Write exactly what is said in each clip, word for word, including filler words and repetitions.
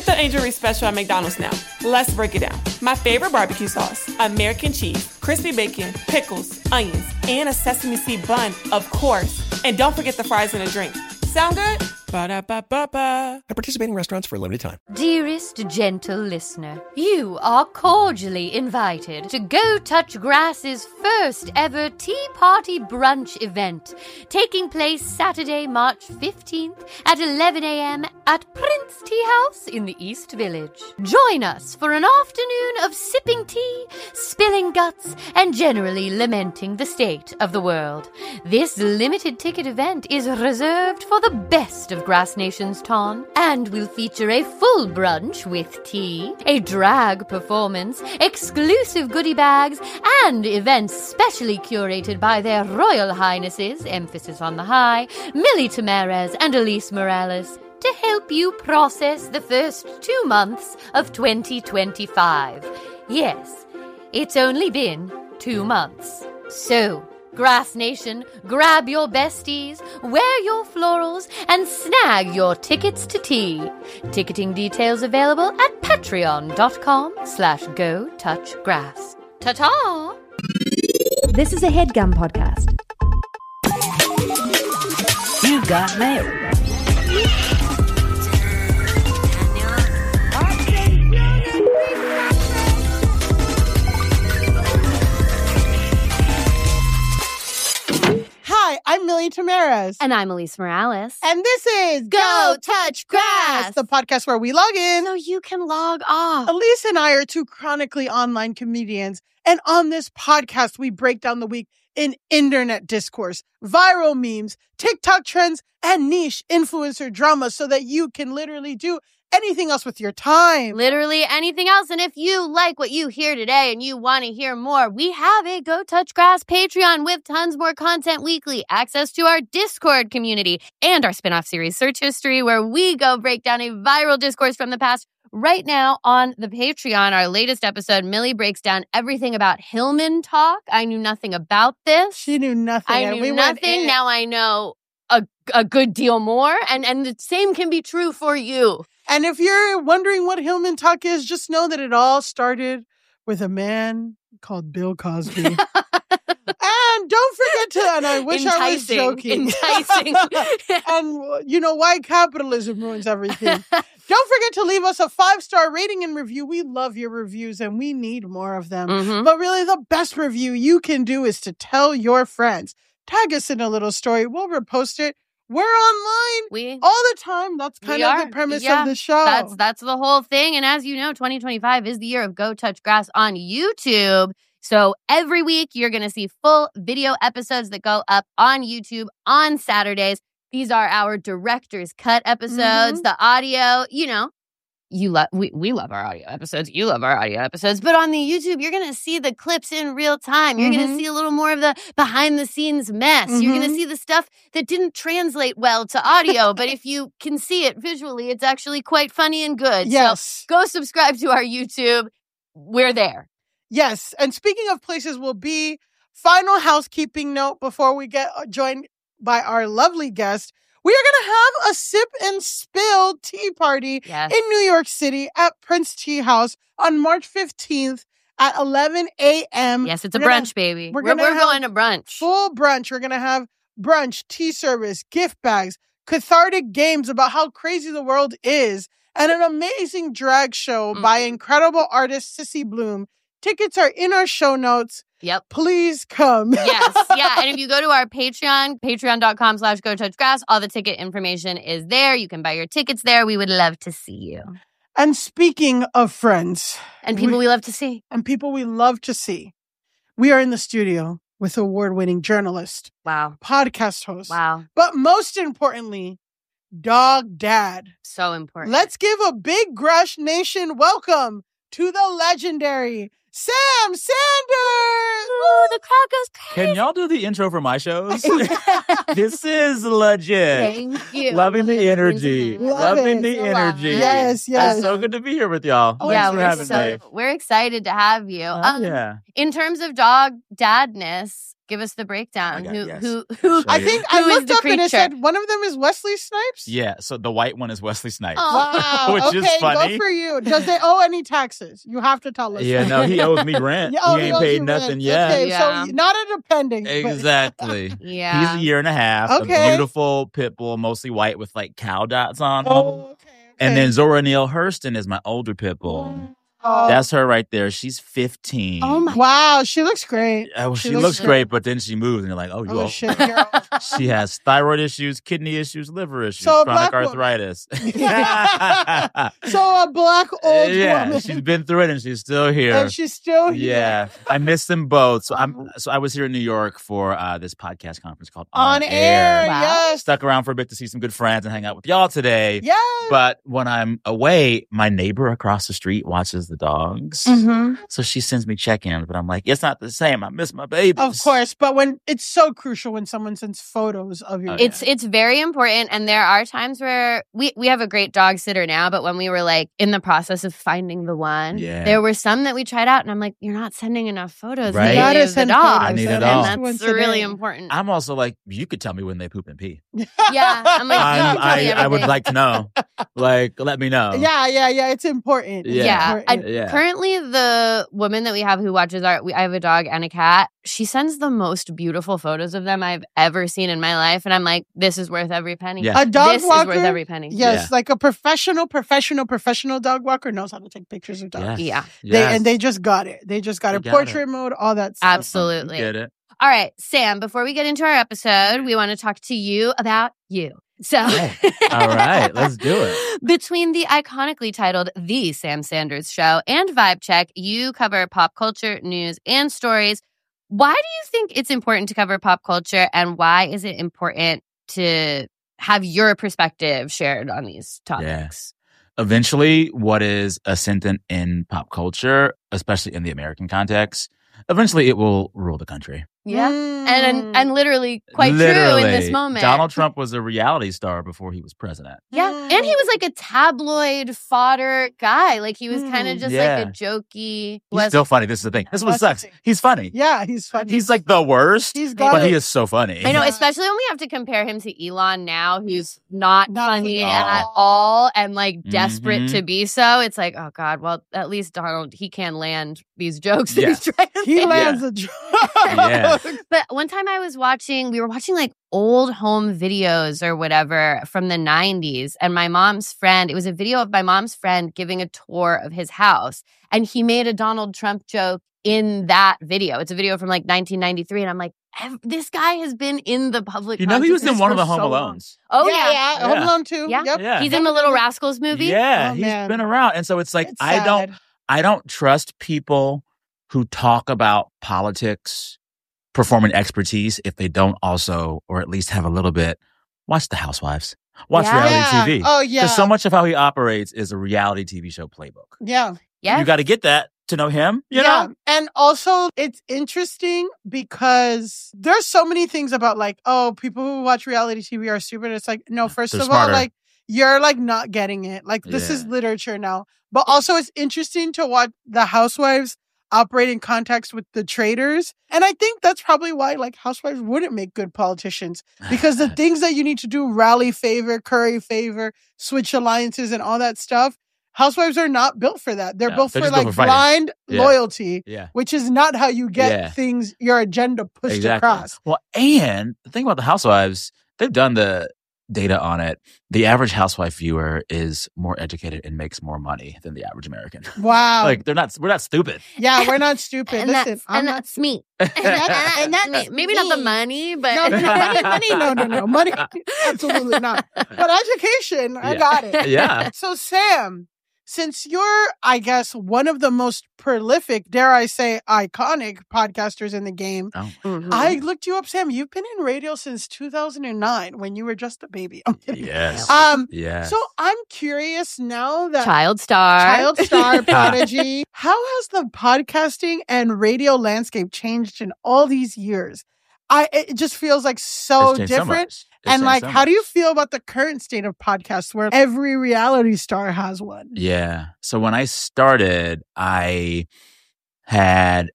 Get the Angel Reese special at McDonald's now. Let's break it down. My favorite barbecue sauce, American cheese, crispy bacon, pickles, onions, and a sesame seed bun, of course. And don't forget the fries and a drink. Sound good? Ba-da-ba-ba-ba. At participating restaurants for a limited time. Dearest gentle listener, you are cordially invited to Go Touch Grass's first ever Tea Party Brunch event, taking place Saturday, March fifteenth at eleven a.m. at Prince Tea House in the East Village. Join us for an afternoon of sipping tea, spilling guts, and generally lamenting the state of the world. This limited ticket event is reserved for the best of Grass Nation's Ton, and will feature a full brunch with tea, a drag performance, exclusive goodie bags, and events specially curated by their Royal Highnesses, emphasis on the high, Millie Tamarez and Elise Morales, to help you process the first two months of twenty twenty-five. Yes, it's only been two months. So, Grass Nation, grab your besties, wear your florals, and snag your tickets to tea. Ticketing details available at patreon.com slash go touch grass. Ta-ta! This is a HeadGum podcast. You got mail. Hi, I'm Millie Tamarez. And I'm Elise Morales. And this is Go Touch Grass, the podcast where we log in so you can log off. Elise and I are two chronically online comedians. And on this podcast, we break down the week in internet discourse, viral memes, TikTok trends, and niche influencer drama so that you can literally do anything else with your time. Literally anything else. And if you like what you hear today and you want to hear more, we have a Go Touch Grass Patreon with tons more content weekly, access to our Discord community, and our spin-off series, Search History, where we go break down a viral discourse from the past. Right now on the Patreon, our latest episode, Millie breaks down everything about Hillman talk. I knew nothing about this. She knew nothing. I knew we nothing. Now I know a, a good deal more. And, and the same can be true for you. And if you're wondering what Hillman talk is, just know that it all started with a man called Bill Cosby. And don't forget to, and I wish Enticing, I was joking. Enticing. And you know why capitalism ruins everything. Don't forget to leave us a five-star rating and review. We love your reviews and we need more of them. Mm-hmm. But really the best review you can do is to tell your friends. Tag us in a little story. We'll repost it. We're online we, all the time. That's kind of are. the premise yeah, of the show. That's that's the whole thing. And as you know, twenty twenty-five is the year of Go Touch Grass on YouTube. So every week you're going to see full video episodes that go up on YouTube on Saturdays. These are our director's cut episodes, Mm-hmm. the audio, you know. You love we, we love our audio episodes. You love our audio episodes. But on the YouTube, you're going to see the clips in real time. You're Mm-hmm. going to see a little more of the behind the scenes mess. Mm-hmm. You're going to see the stuff that didn't translate well to audio. But if you can see it visually, it's actually quite funny and good. Yes. So go subscribe to our YouTube. We're there. Yes. And speaking of places we'll be, final housekeeping note before we get joined by our lovely guest. We are going to have a sip and spill tea party Yes. in New York City at Prince Tea House on March fifteenth at eleven a.m. Yes, it's a We're gonna- brunch, baby. we're We're, gonna we're have going to brunch. Full brunch. We're going to have brunch, tea service, gift bags, cathartic games about how crazy the world is, and an amazing drag show Mm. by incredible artist Sissy Bloom. Tickets are in our show notes. Yep. Please come. Yes. Yeah. And if you go to our Patreon, patreon.com slash go touch grass, all the ticket information is there. You can buy your tickets there. We would love to see you. And speaking of friends And people we, we love to see. and people we love to see, we are in the studio with award-winning journalist, Wow. podcast host, Wow. but most importantly, dog dad. So important. Let's give a big Grass Nation welcome to the legendary Sam Sanders. Ooh, the crowd goes crazy. Can y'all do the intro for my shows? This is legit. Thank you. Loving the energy. Love Loving it. the So love energy. it. Yes, yes. It's so good to be here with y'all. Oh, Thanks yeah, for we're, having so, me. we're excited to have you. Oh, Um, yeah. In terms of dog dadness, Give us the breakdown. Oh my God, who, yes. who, who, I think I who is looked the up and it creature? said one of them is Wesley Snipes. Yeah, so the white one is Wesley Snipes. Oh. Wow. Which is okay, funny. go for you. Does they owe any taxes? You have to tell us. Yeah, no, he owes me rent. Yeah, oh, he ain't owes paid you nothing rent. yet. Okay, Yeah. so not a dependent. but- Exactly. Yeah. He's a year and a half. Okay. A beautiful pit bull, mostly white with like cow dots on him. Oh, okay, okay. And then Zora Neale Hurston is my older pit bull. Oh. That's her right there. She's fifteen. Oh my. Wow, she looks great. Oh, she, she looks looks great, but then she moves, and you're like, oh, you Oh all- shit, girl. She has thyroid issues, kidney issues, liver issues, So a chronic black woman. arthritis. So a black old yeah, woman. she's been through it, and she's still here. and she's still here. Yeah, I miss them both. So I'm. So I was here in New York for uh, this podcast conference called On, On, air, Wow. yes. Stuck around for a bit to see some good friends and hang out with y'all today. Yes. But when I'm away, my neighbor across the street watches the dogs. Mhm. So she sends me check-ins, but I'm like, it's not the same. I miss my babies. Of course, but when it's so crucial when someone sends photos of your Oh, It's it's very important, and there are times where we we have a great dog sitter now, but when we were like in the process of finding the one, Yeah. there were some that we tried out, and I'm like, you're not sending enough photos Right. lately You gotta of the send dog. photos. I need it and all. that's Once a really day. important. I'm also like, you could tell me when they poop and pee. yeah, I'm like, you I'm, can tell me I, I would everything. like to know. Like, let me know. Yeah, yeah, yeah. It's important. It's Yeah. Yeah, important. I- Yeah. currently the woman that we have who watches our, we, I have a dog and a cat. She sends the most beautiful photos of them I've ever seen in my life, and I'm like, this is worth every penny. Yeah. A dog this walker. is worth every penny. Yes, Yeah. like a professional, professional, professional dog walker knows how to take pictures of dogs. Yes. Yeah, They, Yes. and they just got it. They just got They it. got Portrait it. mode, all that stuff. absolutely. Get it? All right, Sam, before we get into our episode, we want to talk to you about you. So, All right, let's do it. Between the iconically titled The Sam Sanders Show and Vibe Check, you cover pop culture, news, and stories. Why do you think it's important to cover pop culture, and why is it important to have your perspective shared on these topics? Eventually, what is ascendant in pop culture, especially in the American context, eventually it will rule the country. Yeah. Mm. And, and and literally quite true Literally. in this moment. Donald Trump was a reality star before he was president. Yeah. And he was like a tabloid fodder guy. Like he was kind of Mm. just Yeah. like a jokey. He's was- still funny. This is the thing. This is what That's the sucks. thing. He's funny. Yeah, he's funny. He's like the worst, He's got but it. he is so funny. I know, Yeah. especially when we have to compare him to Elon now, who's not, Not funny at at all. all and like desperate Mhm. to be so. It's like, oh God, well, at least Donald, he can land these jokes that Yes. he's trying to He make. lands a joke. Yeah. But one time I was watching, we were watching like old home videos or whatever from the nineties. And my mom's friend, it was a video of my mom's friend giving a tour of his house. And he made a Donald Trump joke in that video. It's a video from like nineteen ninety-three. And I'm like, ev- this guy has been in the public You know, he was in consciousness one of for the Home so long. Alones. Oh, yeah, yeah. yeah. Yeah. Home Alone too. Yeah. Yep. Yeah. He's in the Little Rascals movie. Yeah, Oh, he's man. been around. And so it's like, It's I don't, sad. I don't trust people who talk about politics, performing expertise if they don't also, or at least have a little bit, watch The Housewives. Watch Yeah. reality Yeah. T V. Oh yeah. Because so much of how he operates is a reality T V show playbook. yeah. Yeah. You got to get that to know him, you yeah. know? And also it's interesting because there's so many things about like, oh, people who watch reality T V are stupid. It's like, no, first They're of smarter. all, like you're like not getting it. Like this is Yeah. literature now. But also it's interesting to watch the housewives operate in context with the traders. And I think that's probably why like housewives wouldn't make good politicians. Because the things that you need to do, rally favor, curry favor, switch alliances and all that stuff, housewives are not built for that. They're No, built they're for just built like for fighting. blind Yeah. loyalty, Yeah. which is not how you get Yeah. things, your agenda pushed Exactly. across. Well, and the thing about the Housewives, they've done the data on it. The average housewife viewer is more educated and makes more money than the average American. Wow. Like they're not, we're not stupid. yeah, we're not stupid. and Listen, that's, I'm and not. that's me. that's- and that's Me. Maybe not the me. money, but No, no, no, money, money, no, no, no, money, absolutely not. But education, I Yeah. got it. Yeah. So, Sam, since you're, I guess, one of the most prolific, dare I say, iconic podcasters in the game, Oh. Mhm. I looked you up, Sam. You've been in radio since two thousand nine when you were just a baby. I'm kidding. Yes. Um, Yes. So I'm curious now that child star. child star prodigy, how has the podcasting and radio landscape changed in all these years? I it just feels like so It's changed so different. much. It's and changed like, so how do you much. feel about the current state of podcasts where every reality star has one? Yeah. So when I started, I had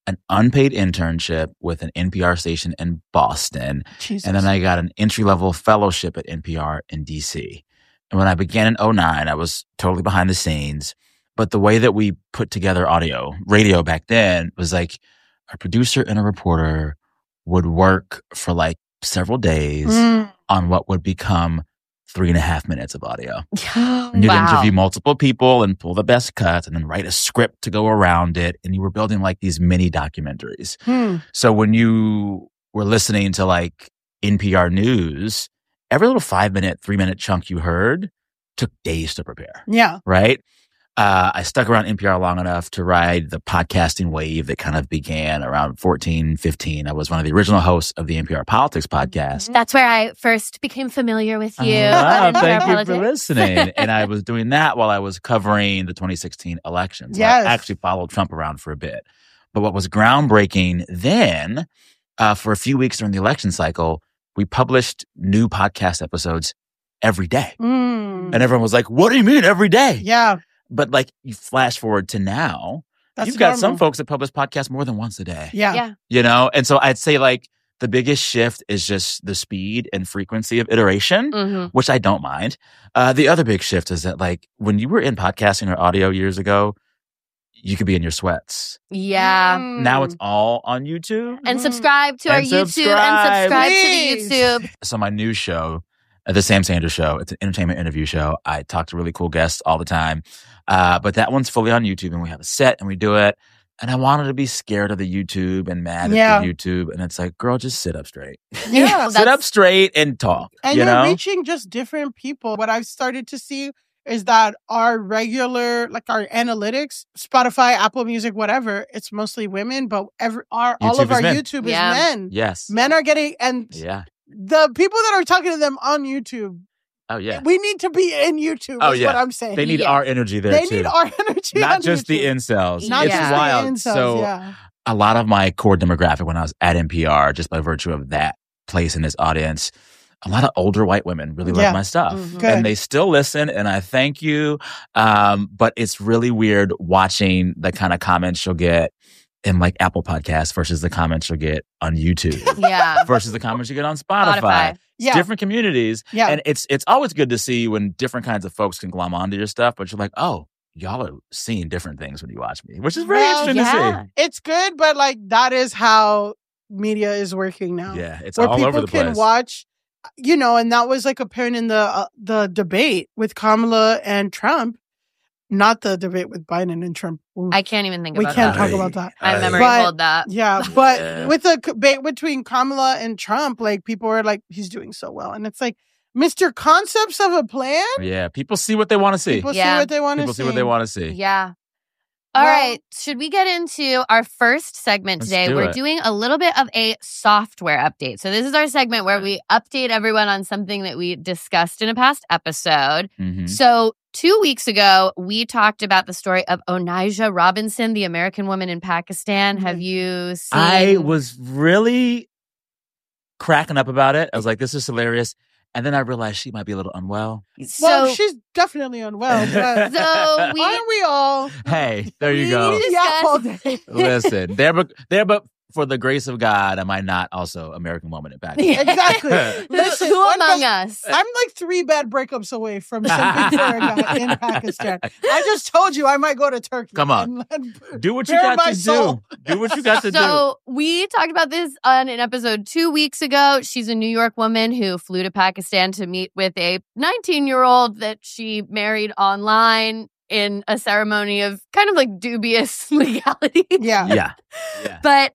an unpaid internship with an N P R station in Boston. Jesus. And then I got an entry-level fellowship at N P R in D C. And when I began in oh nine, I was totally behind the scenes. But the way that we put together audio, radio back then was like a producer and a reporter would work for like several days Mm. on what would become three and a half minutes of audio. Wow. And you'd interview multiple people and pull the best cuts and then write a script to go around it. And you were building like these mini documentaries. Hmm. So when you were listening to like N P R News, every little five minute, three minute chunk you heard took days to prepare, Yeah. right? Uh, I stuck around N P R long enough to ride the podcasting wave that kind of began around fourteen, fifteen. I was one of the original hosts of the N P R Politics podcast. That's where I first became familiar with you. Ah, on N P R thank you Politics. for listening. And I was doing that while I was covering the twenty sixteen elections. Yes. I actually followed Trump around for a bit. But what was groundbreaking then, uh, for a few weeks during the election cycle, we published new podcast episodes every day. Mm. And everyone was like, what do you mean every day? Yeah. But like you flash forward to now, That's you've got some normal. folks that publish podcasts more than once a day. Yeah. Yeah. You know? And so I'd say like the biggest shift is just the speed and frequency of iteration, Mhm. which I don't mind. Uh, the other big shift is that like when you were in podcasting or audio years ago, you could be in your sweats. Yeah. Mm. Now it's all on YouTube. And subscribe to And our YouTube subscribe. and subscribe Please. to the YouTube. So my new show, uh, The Sam Sanders Show, it's an entertainment interview show. I talk to really cool guests all the time. Uh, but that one's fully on YouTube and we have a set and we do it. And I wanted to be scared of the YouTube and mad Yeah. at the YouTube. And it's like, girl, just sit up straight. Yeah. Sit up straight and talk. And you you're know? reaching just different people. What I've started to see is that our regular, like our analytics, Spotify, Apple Music, whatever, it's mostly women, but every our all YouTube of is our men. YouTube Yeah. is men. Yes. Men are getting, and Yeah. the people that are talking to them on YouTube, Oh, yeah. we need to be in YouTube. Oh, is yeah. what I'm saying. They need Yeah. our energy there They too. need our energy. Not on just the YouTube. incels. Not it's just wild. the incels. so yeah. a lot of my core demographic when I was at N P R, just by virtue of that place in this audience, a lot of older white women really Yeah. love my stuff. Mhm. Good. And they still listen, and I thank you. Um, but it's really weird watching the kind of comments you'll get in like Apple Podcasts versus the comments you'll get on YouTube Yeah. versus the comments you get on Spotify. Spotify. It's Yeah. different communities. Yeah. And it's it's always good to see when different kinds of folks can glom onto your stuff, but you're like, oh, y'all are seeing different things when you watch me, which is very Well, interesting yeah. to see. It's good, but like that is how media is working now. Yeah, it's Where all people over the can place. watch, you know, and that was like apparent in the uh, the debate with Kamala and Trump, not the debate with Biden and Trump. Ooh. I can't even think we about can't that. talk Aye. about that. My Aye. memory But- hold that. Yeah, but Yeah. with the debate between Kamala and Trump, like people are like, he's doing so well, and it's like, Mister Concepts of a Plan. Yeah, people see what they want to see. People Yeah. see what they want to People see. see what they want to see. Yeah. All Well- right. Should we get into our first segment Let's today? do We're it. doing a little bit of a software update. So, this is our segment where we update everyone on something that we discussed in a past episode. Mhm. So, two weeks ago, we talked about the story of Onijah Robinson, the American woman in Pakistan. Have you seen? I was really cracking up about it. I was like, this is hilarious. And then I realized she might be a little unwell. So, Well, she's definitely unwell. But so we. aren't we all? Hey, there you We go. discussed- Yeah, all day. Listen, there, but there, but for the grace of God, am I not also American woman in Pakistan? Exactly. Who, Listen, who one among bad- us? I'm like three bad breakups away from simping for a guy in Pakistan. I just told you I might go to Turkey. Come on. and- and- Do what you Bare got my to soul. do. Do what you got to do. So we talked about this on an episode two weeks ago. She's a New York woman who flew to Pakistan to meet with a nineteen-year-old that she married online in a ceremony of kind of like dubious legality. yeah. Yeah. Yeah. But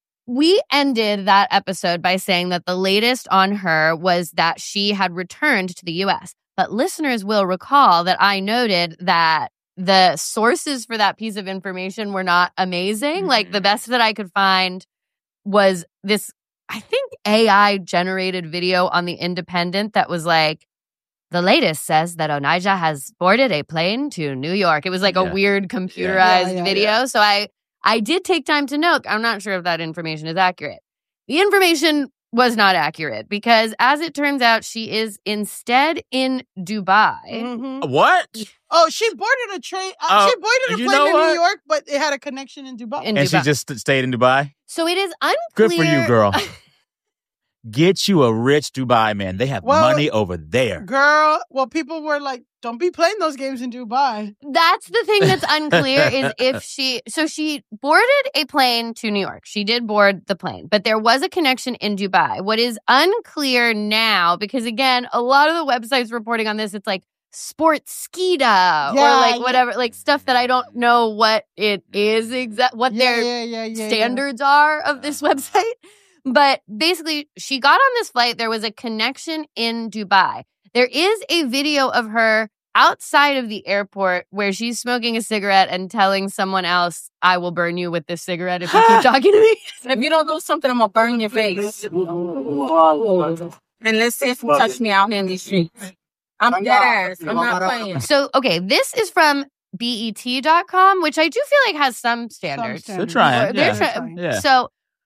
we ended that episode by saying that the latest on her was that she had returned to the U S. But listeners will recall that I noted that the sources for that piece of information were not amazing. Like the best that I could find was this, I think, A I generated video on The Independent that was like, the latest says that Onijah has boarded a plane to New York. It was like Yeah. a weird computerized Yeah, yeah, video. yeah. So I I did take time to note. I'm not sure if that information is accurate. The information was not accurate because, as it turns out, she is instead in Dubai. Mhm. What? Oh, she boarded a train. Uh, Oh, she boarded a you plane know in what? New York, but it had a connection in Dubai. In And she Dubai. just stayed in Dubai? So it is unclear. Good for you, girl. Get you a rich Dubai man. They have Well, money over there. Girl, well, people were like, don't be playing those games in Dubai. That's the thing that's unclear is if she, so she boarded a plane to New York. She did board the plane, but there was a connection in Dubai. What is unclear now, because again, a lot of the websites reporting on this, it's like Sportskeeda Yeah, or like yeah. whatever, like stuff that I don't know what it is exact, what Yeah, their yeah, yeah, yeah, standards are of this website. But basically, she got on this flight. There was a connection in Dubai. There is a video of her outside of the airport where she's smoking a cigarette and telling someone else, I will burn you with this cigarette if you keep talking to me. If you don't do something, I'm gonna burn your face. And let's see if you touch me out here in these streets. I'm dead ass. I'm not playing. So, okay, this is from B E T dot com, which I do feel like has some standards. Some They're standards. trying. They're Yeah. trying. Yeah. So,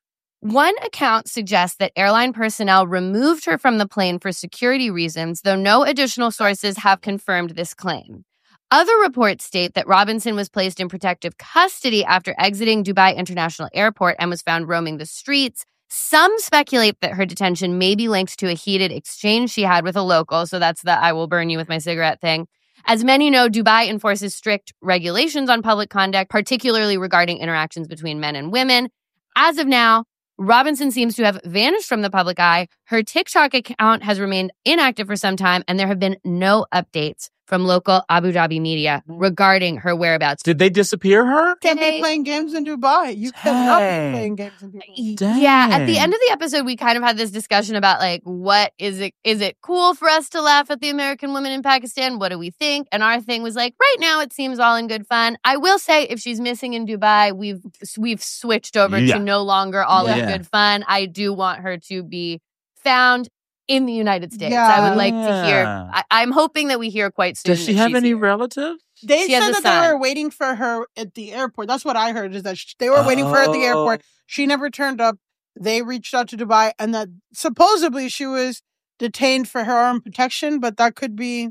one account suggests that airline personnel removed her from the plane for security reasons, though no additional sources have confirmed this claim. Other reports state that Robinson was placed in protective custody after exiting Dubai International Airport and was found roaming the streets. Some speculate that her detention may be linked to a heated exchange she had with a local, so that's the I will burn you with my cigarette thing. As many know, Dubai enforces strict regulations on public conduct, particularly regarding interactions between men and women. As of now, Robinson seems to have vanished from the public eye. Her TikTok account has remained inactive for some time, and there have been no updates from local Abu Dhabi media regarding her whereabouts. Did they disappear her? Can't They- be playing games in Dubai. You cannot be Dang. playing games in Dubai. Dang. Yeah, at the end of the episode, we kind of had this discussion about like, what is it? Is it cool for us to laugh at the American women in Pakistan? What do we think? And our thing was like, right now it seems all in good fun. I will say, if she's missing in Dubai, we've we've switched over Yeah. to no longer all in Yeah. good fun. I do want her to be found in the United States. Yeah. I would like to hear. Yeah. I, I'm hoping that we hear quite soon. Does she that have she's any here. relatives? They She has said a that son. they were waiting for her at the airport. That's what I heard, is that sh- they were waiting for her at the Oh. airport. She never turned up. They reached out to Dubai, and that supposedly she was detained for her own protection, but that could be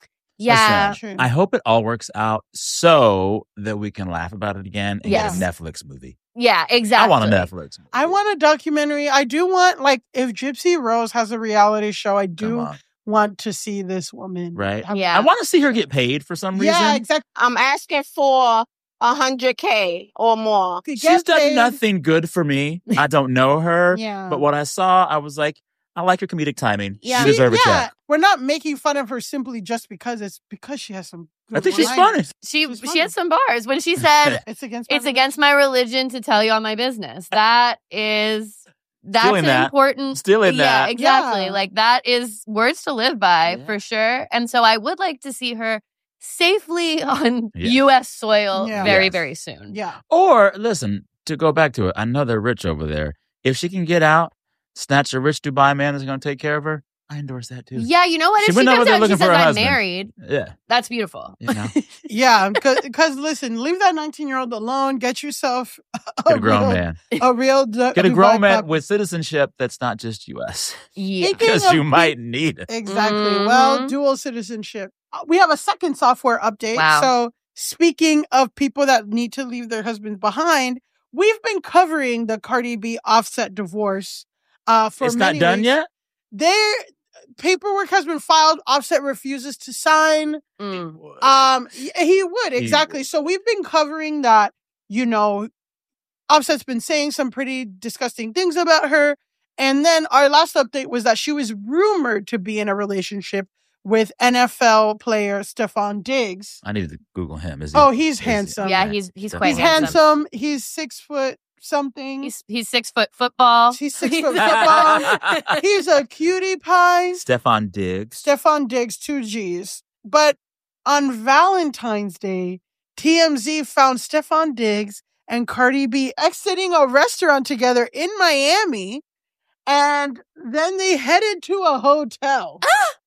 Yeah. Listen, true. I hope it all works out so that we can laugh about it again and Yes. get a Netflix movie. Yeah, exactly. I want a Netflix movie. I want a documentary. I do want, like, if Gypsy Rose has a reality show, I Come do on. want to see this woman. Right? have- Yeah. I want to see her get paid for some reason. Yeah, exactly. I'm asking for a hundred K or more. To She's get done paid. nothing good for me. I don't know her. Yeah. But what I saw, I was like, I like her comedic timing. Yeah. She deserves a yeah, check. we're not making fun of her simply just because it's because she has some. I good think she's one-liners. funny. She She's she funny. had some bars when she said, It's against. it's my against my religion to tell you all my business. That is that's Still in an that. important Still in yeah, that. exactly. Yeah. Like that is words to live by Yeah. for sure. And so I would like to see her safely on Yes. U S soil Yeah. very, Yes. very soon. Yeah. Or, listen, to go back to it, I know they're rich over there. If she can get out, snatch a rich Dubai man that's going to take care of her, I endorse that too. Yeah, you know what? She If she went over comes there out and she looking says for a I'm husband. married, Yeah. that's beautiful. You know, Yeah, because listen, leave that nineteen-year-old alone. Get yourself a, get a grown real, man. a real du- Get a Dubai grown man pup. with citizenship that's not just U S Yeah. Speaking because of you pe- might need it. Exactly. Mhm. Well, dual citizenship. Uh, We have a second software update. Wow. So, speaking of people that need to leave their husbands behind, we've been covering the Cardi B Offset divorce. Uh, for It's not many done weeks. yet? Their paperwork has been filed. Offset refuses to sign. Mm. Um, y- he would He exactly. So we've been covering that. You know, Offset's been saying some pretty disgusting things about her, and then our last update was that she was rumored to be in a relationship with N F L player Stephon Diggs. I needed to Google him. Is he, Oh, he's is he- handsome. Yeah, Okay. he's he's He's quite He's handsome. handsome. He's six foot something. He's he's six foot football. He's six foot football. He's a cutie pie. Stefan Diggs. Stephon Diggs, two G's. But on Valentine's Day, T M Z found Stephon Diggs and Cardi B exiting a restaurant together in Miami, and then they headed to a hotel.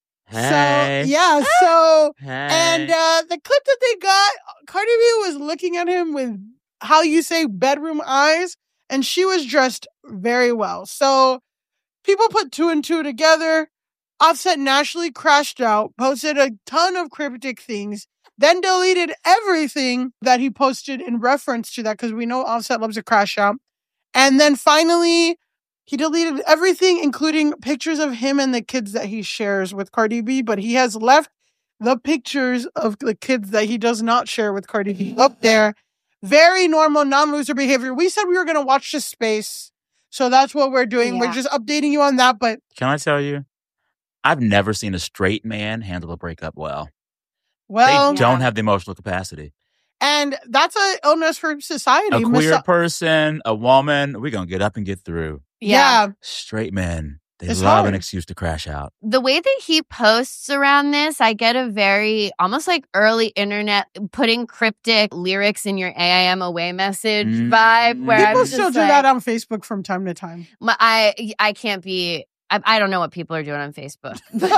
Hey. So, yeah, so, Hey. and uh, the clip that they got, Cardi B was looking at him with, how you say, bedroom eyes, and she was dressed very well. So, people put two and two together. Offset naturally crashed out, posted a ton of cryptic things, then deleted everything that he posted in reference to that because we know Offset loves to crash out. And then finally, he deleted everything, including pictures of him and the kids that he shares with Cardi B, but he has left the pictures of the kids that he does not share with Cardi B up there. Very normal, non-loser behavior. We said we were going to watch the space, so that's what we're doing. Yeah. We're just updating you on that, but... Can I tell you? I've never seen a straight man handle a breakup well. Well... They don't have the emotional capacity. And that's an illness for society. A queer Miso- person, a woman, we're going to get up and get through. yeah. Straight men, they It's love hard. an excuse to crash out. The way that he posts around this, I get a very almost like early internet putting cryptic lyrics in your A I am away message Mm. vibe. Where People I'm still just do like, that on Facebook from time to time. my- I I can't be. I, I don't know what people are doing on Facebook.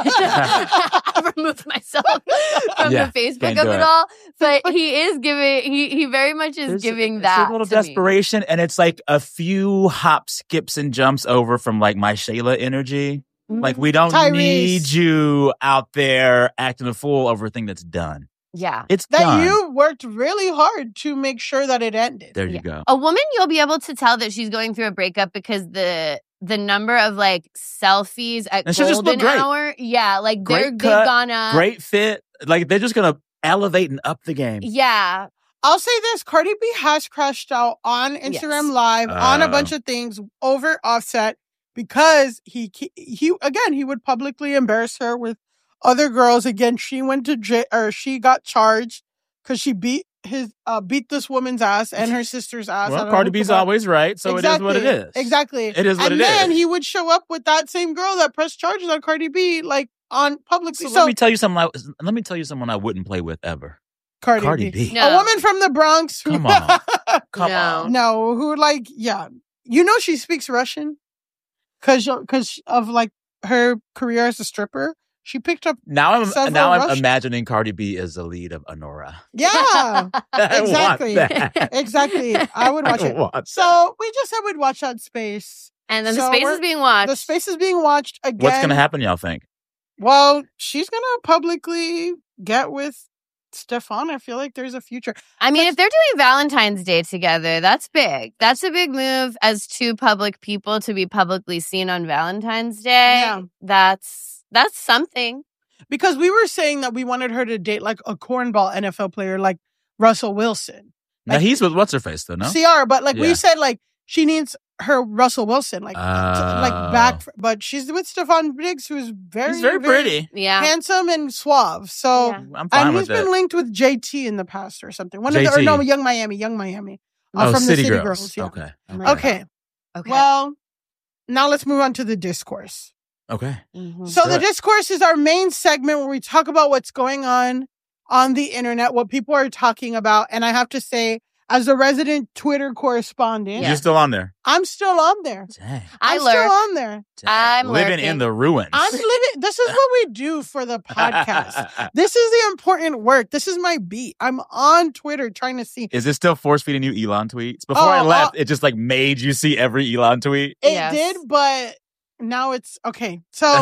I've removed myself from Yeah, the Facebook can't of do it it. all. But he is giving. He he very much is There's- giving it's that a little to me. desperation, and it's like a few hops, skips, and jumps over from like my Shayla energy. Like we don't Tyrese. need you out there acting a fool over a thing that's done. Yeah. It's That done. you worked really hard to make sure that it ended. there you Yeah. go. A woman, you'll be able to tell that she's going through a breakup because the the number of like selfies at And she'll just look golden great. hour, yeah, like they're Great they've cut, gone up. Great fit. Like they're just gonna elevate and up the game. Yeah, I'll say this, Cardi B has crashed out on Instagram Yes. Live, on a Oh. bunch of things over Offset because he, he, again, he would publicly embarrass her with other girls. Again, she went to jail, or she got charged because she beat his, uh, beat this woman's ass and her sister's ass. I Well, don't Cardi know B's about- always right, so it is what it is. Exactly. It is what and it then is. he would show up with that same girl that pressed charges on Cardi B, like on publicly. So, So, let me tell you something. I, let me tell you someone I wouldn't play with ever. Cardi, Cardi B. B. No. A woman from the Bronx. who- Come on. Come No. on. No, who like, yeah. You know she speaks Russian? Because cause of like her career as a stripper. She picked up, Now I'm Several now I'm Russian- imagining Cardi B as the lead of Honora. yeah, I want Exactly. that. exactly. I would watch I it. want that. So we just said we'd watch that space. and then the So space we're- is being watched. The space is being watched again. What's gonna happen, y'all think? Well, she's going to publicly get with Stefan. I feel like there's a future. I mean, if they're doing Valentine's Day together, that's big. That's a big move as two public people to be publicly seen on Valentine's Day. Yeah. That's that's something. Because we were saying that we wanted her to date like a cornball N F L player like Russell Wilson. Now Like- he's with what's her face though, no? Ciara, but like Yeah. we said, like she needs her Russell Wilson, like, to- like Oh. back. But she's with Stefan Diggs, who's very, He's very pretty. Yeah. handsome and suave. So, Yeah. I'm fine and with he's that. been linked with J T in the past or something. One of the, or J T. no, Young Miami, Young Miami. uh, oh, from City, the City Girls. Girls. Yeah. Okay. my Okay. Okay. Well, now let's move on to the discourse. Okay. Mhm. So do the it. discourse is our main segment where we talk about what's going on on the internet, what people are talking about. And I have to say, as a resident Twitter correspondent, Yeah. You're still on there. I'm still on there. Dang. I I'm lurk. still on there. Dang. I'm living lurking. in the ruins. I'm living. This is what we do for the podcast. This is the important work. This is my beat. I'm on Twitter trying to see. Is it still force feeding you Elon tweets? Before Oh, I left, uh, it just like made you see every Elon tweet. It Yes. did, but now it's okay. So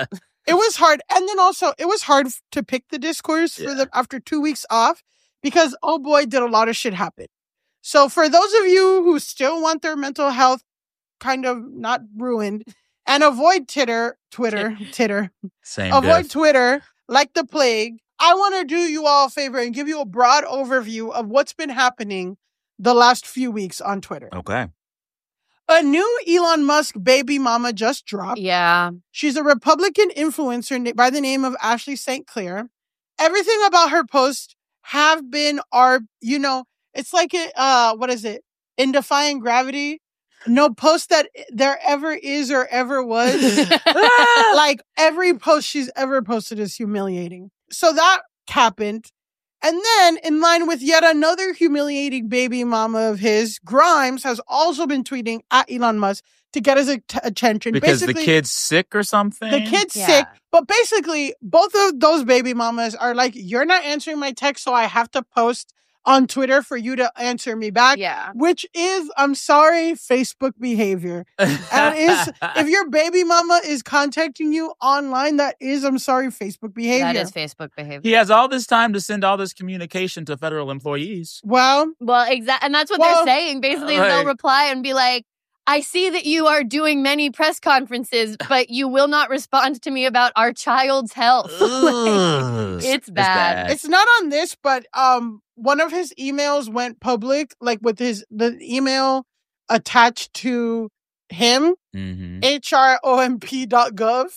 it was hard, and then also it was hard f- to pick the discourse for Yeah. the after two weeks off because oh boy, did a lot of shit happen. So for those of you who still want their mental health kind of not ruined and avoid titter, Twitter, titter, Same avoid diff. Twitter like the plague, I want to do you all a favor and give you a broad overview of what's been happening the last few weeks on Twitter. Okay. A new Elon Musk baby mama just dropped. Yeah. She's a Republican influencer na- by the name of Ashley Saint Clair. Everything about her post have been are, you know, it's like, it, uh, what is it? In Defying Gravity. No post that there ever is or ever was. Like every post she's ever posted is humiliating. So that happened. And then, in line with yet another humiliating baby mama of his, Grimes has also been tweeting at Elon Musk to get his at- attention. Because the Basically, kid's sick or something? the kid's Yeah. sick, but basically, both of those baby mamas are like, "You're not answering my text, so I have to post on Twitter for you to answer me back. Yeah. Which is, I'm sorry, Facebook behavior. And is if your baby mama is contacting you online, that is, I'm sorry, Facebook behavior. That is Facebook behavior. He has all this time to send all this communication to federal employees. Well, Well, exactly. And that's what Well, they're saying. Basically, right. they'll reply and be like, I see that you are doing many press conferences, but you will not respond to me about our child's health. Ugh. It's bad. it's not on this, but um, one of his emails went public, like with his the email attached to him, Mhm. H R O M P dot gov.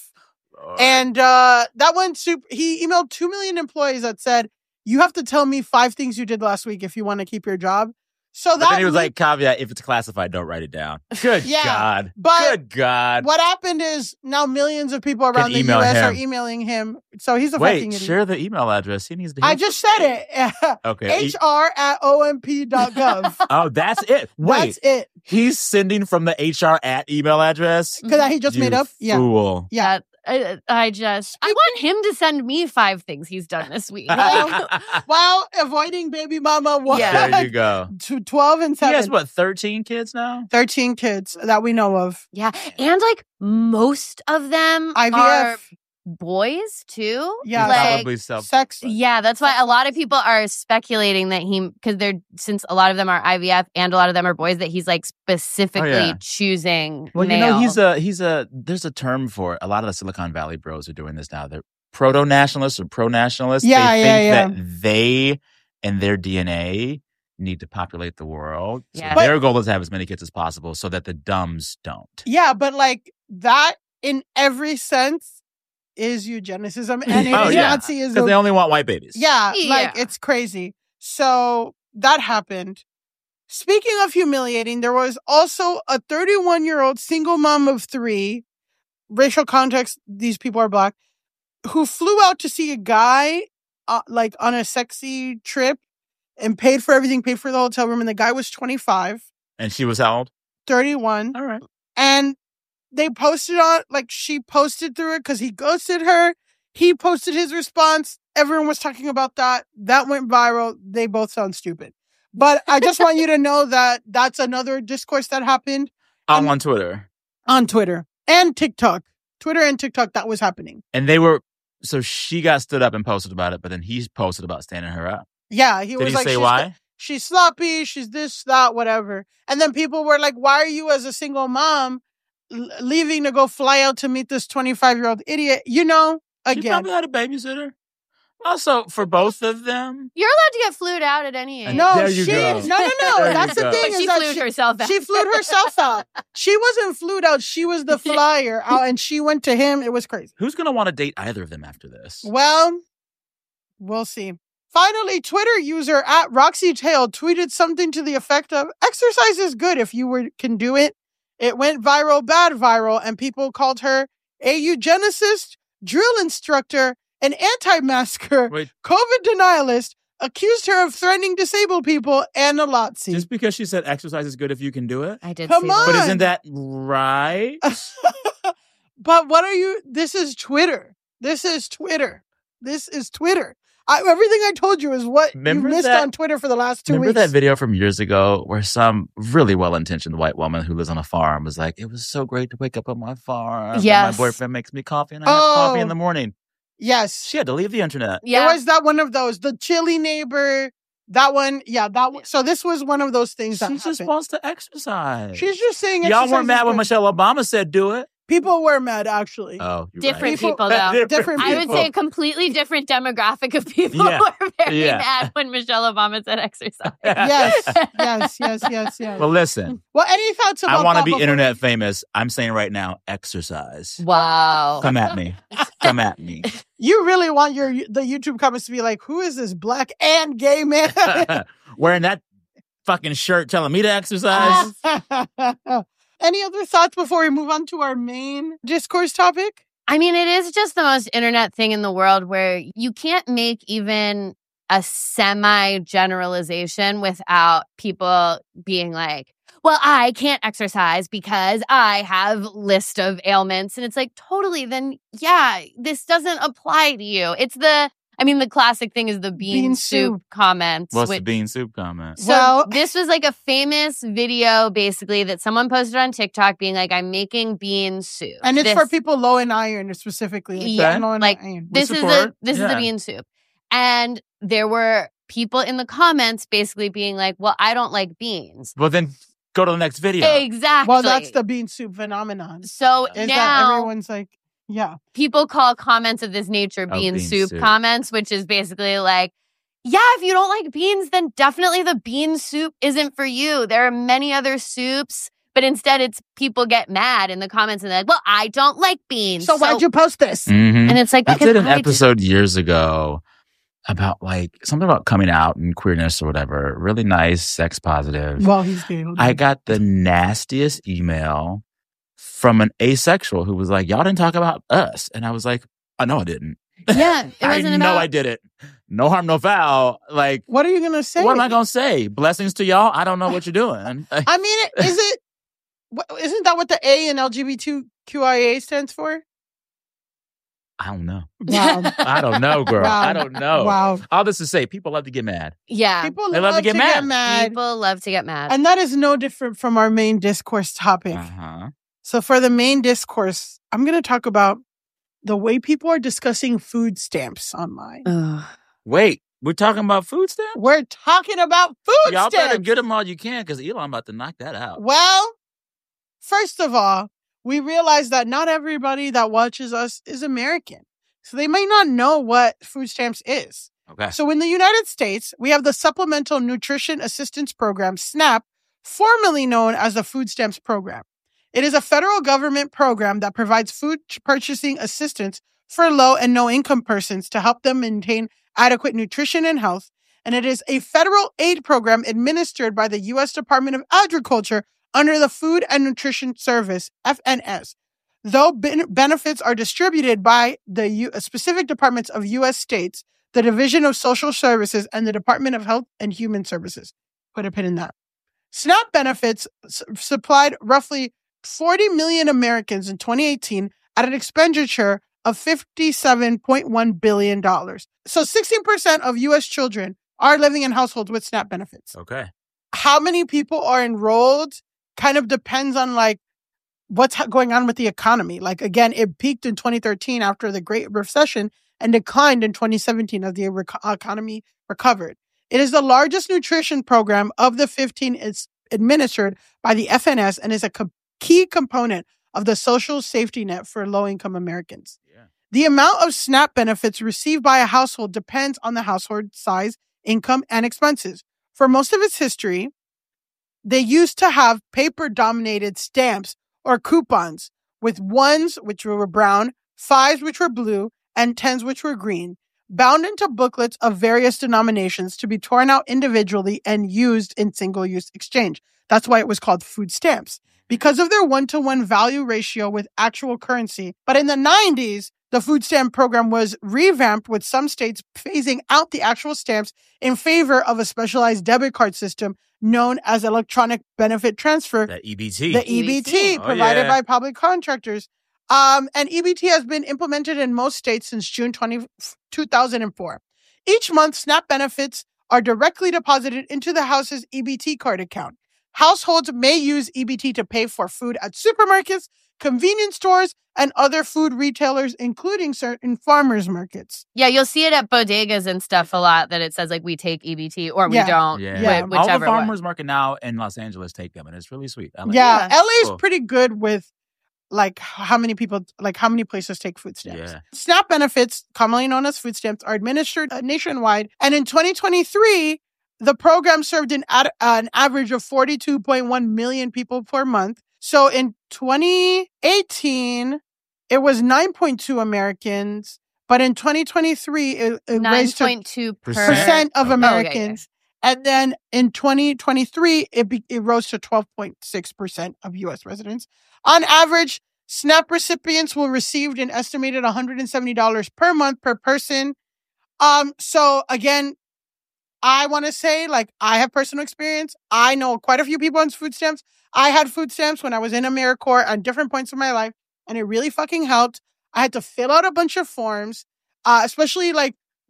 And uh, that one, super, he emailed two million employees that said, you have to tell me five things you did last week if you want to keep your job. So But that then he was le- like, caveat, if it's classified, don't write it down. Good Yeah, God. but Good God. what happened is now millions of people around the email U S are him. emailing him. So he's a Wait, fucking idiot. share the email address. He needs to. I just said it. Okay. H R at O M P dot gov. Oh, that's it. Wait, That's it. he's sending from the H R at email address? Because he just You made up. Yeah. Fool. Yeah. That- I, I just, I want him to send me five things he's done this week. Well, While avoiding baby mama one, Yeah. There you go. to twelve and He seven. has what, thirteen kids now? thirteen kids that we know of. Yeah. And like most of them I V are F. boys too. Yeah. Like, Probably self. Sex. yeah, that's why a lot of people are speculating that he, because they're, since a lot of them are I V F and a lot of them are boys, that he's like specifically Oh, yeah. choosing Well, you male. know, he's a he's a there's a term for it. A lot of the Silicon Valley bros are doing this now. They're proto nationalists or pro nationalists. Yeah, they yeah, think yeah. that they and their D N A need to populate the world. So Yeah. their goal is to have as many kids as possible so that the dumbs don't. Yeah, but like that in every sense is eugenicism and it Oh, is yeah. Because Nazism. they only want white babies. Yeah, Yeah. like it's crazy. So that happened. Speaking of humiliating, there was also a thirty-one-year-old single mom of three, racial context, these people are black, who flew out to see a guy uh, like on a sexy trip and paid for everything, paid for the hotel room. And the guy was twenty-five, And she was how old? thirty-one. All right. And they posted on, like, she posted through it because he ghosted her. He posted his response. Everyone was talking about that. That went viral. They both sound stupid. But I just want you to know that that's another discourse that happened All And- on Twitter. on Twitter and TikTok. Twitter and TikTok, that was happening. And they were, so she got stood up and posted about it, but then he posted about standing her up. Yeah, he Did was he like, say she's, why? she's sloppy, she's this, that, whatever. And then people were like, why are you as a single mom l- leaving to go fly out to meet this twenty-five-year-old idiot? You know, She again. probably had a babysitter. Also, for both of them. You're allowed to get flued out at any age. No, There you she, go. no, no, no. There That's you the go. thing. But is she that flued she, herself out. She flew herself out. She wasn't flued out. She was the flyer out, and she went to him. It was crazy. Who's going to want to date either of them after this? Well, we'll see. Finally, Twitter user at Roxy Tail tweeted something to the effect of, exercise is good if you were, can do it. It went viral, bad viral, and people called her a eugenicist, drill instructor, an anti-masker, Wait, COVID denialist, accused her of threatening disabled people, and a Nazi. just because she said exercise is good if you can do it? I did Come see that. But on. isn't that right? But what are you? This is Twitter. This is Twitter. This is Twitter. I, everything I told you is what Remember you missed that- on Twitter for the last two Remember weeks. that video from years ago where some really well-intentioned white woman who lives on a farm was like, it was so great to wake up on my farm. and Yes. My boyfriend makes me coffee and I have coffee Oh. in the morning. Yes. She had to leave the internet. Yeah. It was that one of those. The chilly neighbor. That one. Yeah, that one. So this was one of those things that She just happened. wants to exercise. She's just saying Y'all exercise weren't is mad when good. Michelle Obama said do it. People were mad, actually. Oh, you're Different right. people, though. Different I would people. say a completely different demographic of people Yeah. were very Yeah. mad when Michelle Obama said exercise. Yes, yes, yes, yes, yes. Well, listen, Well, any thoughts about I want to that be before internet we- famous. I'm saying right now, exercise. Wow. Come at me. Come at me. You really want your the YouTube comments to be like, who is this black and gay man? Wearing that fucking shirt telling me to exercise. Any other thoughts before we move on to our main discourse topic? I mean, it is just the most internet thing in the world where you can't make even a semi generalization without people being like, well, I can't exercise because I have list of ailments. And it's like, totally, then yeah, this doesn't apply to you. It's the, I mean, the classic thing is the bean, Bean soup, soup. comments. What's which, the bean soup comment? So Well- this was like a famous video, basically, that someone posted on TikTok being like, I'm making bean soup. And it's This- for people low in iron specifically. Like Yeah, low in like, iron. This is support. the this is Yeah. the bean soup. And there were people in the comments basically being like, well, I don't like beans. Well, then go to the next video. Exactly. Well, that's the bean soup phenomenon. So Is that now everyone's like, yeah. people call comments of this nature Oh, bean, bean soup, soup. comments, which is basically like, yeah, if you don't like beans, then definitely the bean soup isn't for you. There are many other soups, but instead it's people get mad in the comments and they're like, well, I don't like beans. So, why'd you post this? Mhm. And it's like, I because did an I episode years ago about like something about coming out and queerness or whatever. Really nice, sex positive. Well, he's gay. I got the nastiest email from an asexual who was like, y'all didn't talk about us. And I was like, I know I didn't. Yeah, it I wasn't know about. I didn't. No harm, no foul. Like, What are you going to say? what am I going to say? Blessings to y'all. I don't know what you're doing. I mean, is it, wha- isn't that what the A in L G B T Q I A stands for? I don't know. Wow. I don't know, girl. Wow. I don't know. Wow. All this to say, people love to get mad. Yeah, People They love, to get, mad. mad. people love to get mad. And that is no different from our main discourse topic. Uh-huh. So for the main discourse, I'm going to talk about the way people are discussing food stamps online. Ugh. Wait, we're talking about food stamps? We're talking about food Y'all stamps. better get them all you can because Elon about to knock that out. Well, first of all, we realize that not everybody that watches us is American. So they might not know what food stamps is. Okay. So in the United States, we have the Supplemental Nutrition Assistance Program, SNAP, formerly known as the Food Stamps Program. It is a federal government program that provides food purchasing assistance for low and no income persons to help them maintain adequate nutrition and health. And it is a federal aid program administered by the U S Department of Agriculture under the Food and Nutrition Service, F N S. Though ben- benefits are distributed by the U- specific departments of U S states, the Division of Social Services, and the Department of Health and Human Services. Put a pin in that. SNAP benefits s- supplied roughly forty million Americans in twenty eighteen at an expenditure of fifty-seven point one billion dollars. So sixteen percent of U S children are living in households with SNAP benefits. Okay. How many people are enrolled kind of depends on like what's ha- going on with the economy. Like again, it peaked in twenty thirteen after the Great Recession and declined in twenty seventeen as the rec- economy recovered. It is the largest nutrition program of the fifteen. It's administered by the F N S and is a co- key component of the social safety net for low-income Americans. Yeah. The amount of SNAP benefits received by a household depends on the household size, income, and expenses. For most of its history, they used to have paper-dominated stamps or coupons with ones which were brown, fives which were blue, and tens which were green, bound into booklets of various denominations to be torn out individually and used in single-use exchange. That's why it was called food stamps, because of their one-to-one value ratio with actual currency. But in the nineties, the food stamp program was revamped with some states phasing out the actual stamps in favor of a specialized debit card system known as electronic benefit transfer, That E B T. the E B T, Oh, provided yeah. by public contractors. Um, and E B T has been implemented in most states since June twentieth, two thousand four. Each month, SNAP benefits are directly deposited into the house's E B T card account. Households may use E B T to pay for food at supermarkets, convenience stores, and other food retailers, including certain farmers markets. Yeah, you'll see it at bodegas and stuff a lot that it says like we take E B T or we Yeah. don't. Yeah. Yeah. whi- All whichever the one. farmers market now in Los Angeles take them, and it's really sweet. I like Yeah, Yeah. L A is Cool. pretty good with like how many people, like how many places take food stamps. Yeah. SNAP benefits, commonly known as food stamps, are administered uh, nationwide. And in twenty twenty-three, the program served an, ad- uh, an average of forty-two point one million people per month. So in twenty eighteen, it was nine point two Americans. But in twenty twenty-three, it, it Nine raised to point two Percent. percent of Okay. Americans. And then in twenty twenty-three, it, be, it rose to twelve point six percent of U S residents. On average, SNAP recipients will receive an estimated one hundred seventy dollars per month per person. Um, so again, I want to say, like, I have personal experience. I know quite a few people on food stamps. I had food stamps when I was in AmeriCorps at different points in my life, and it really fucking helped. I had to fill out a bunch of forms, uh, especially like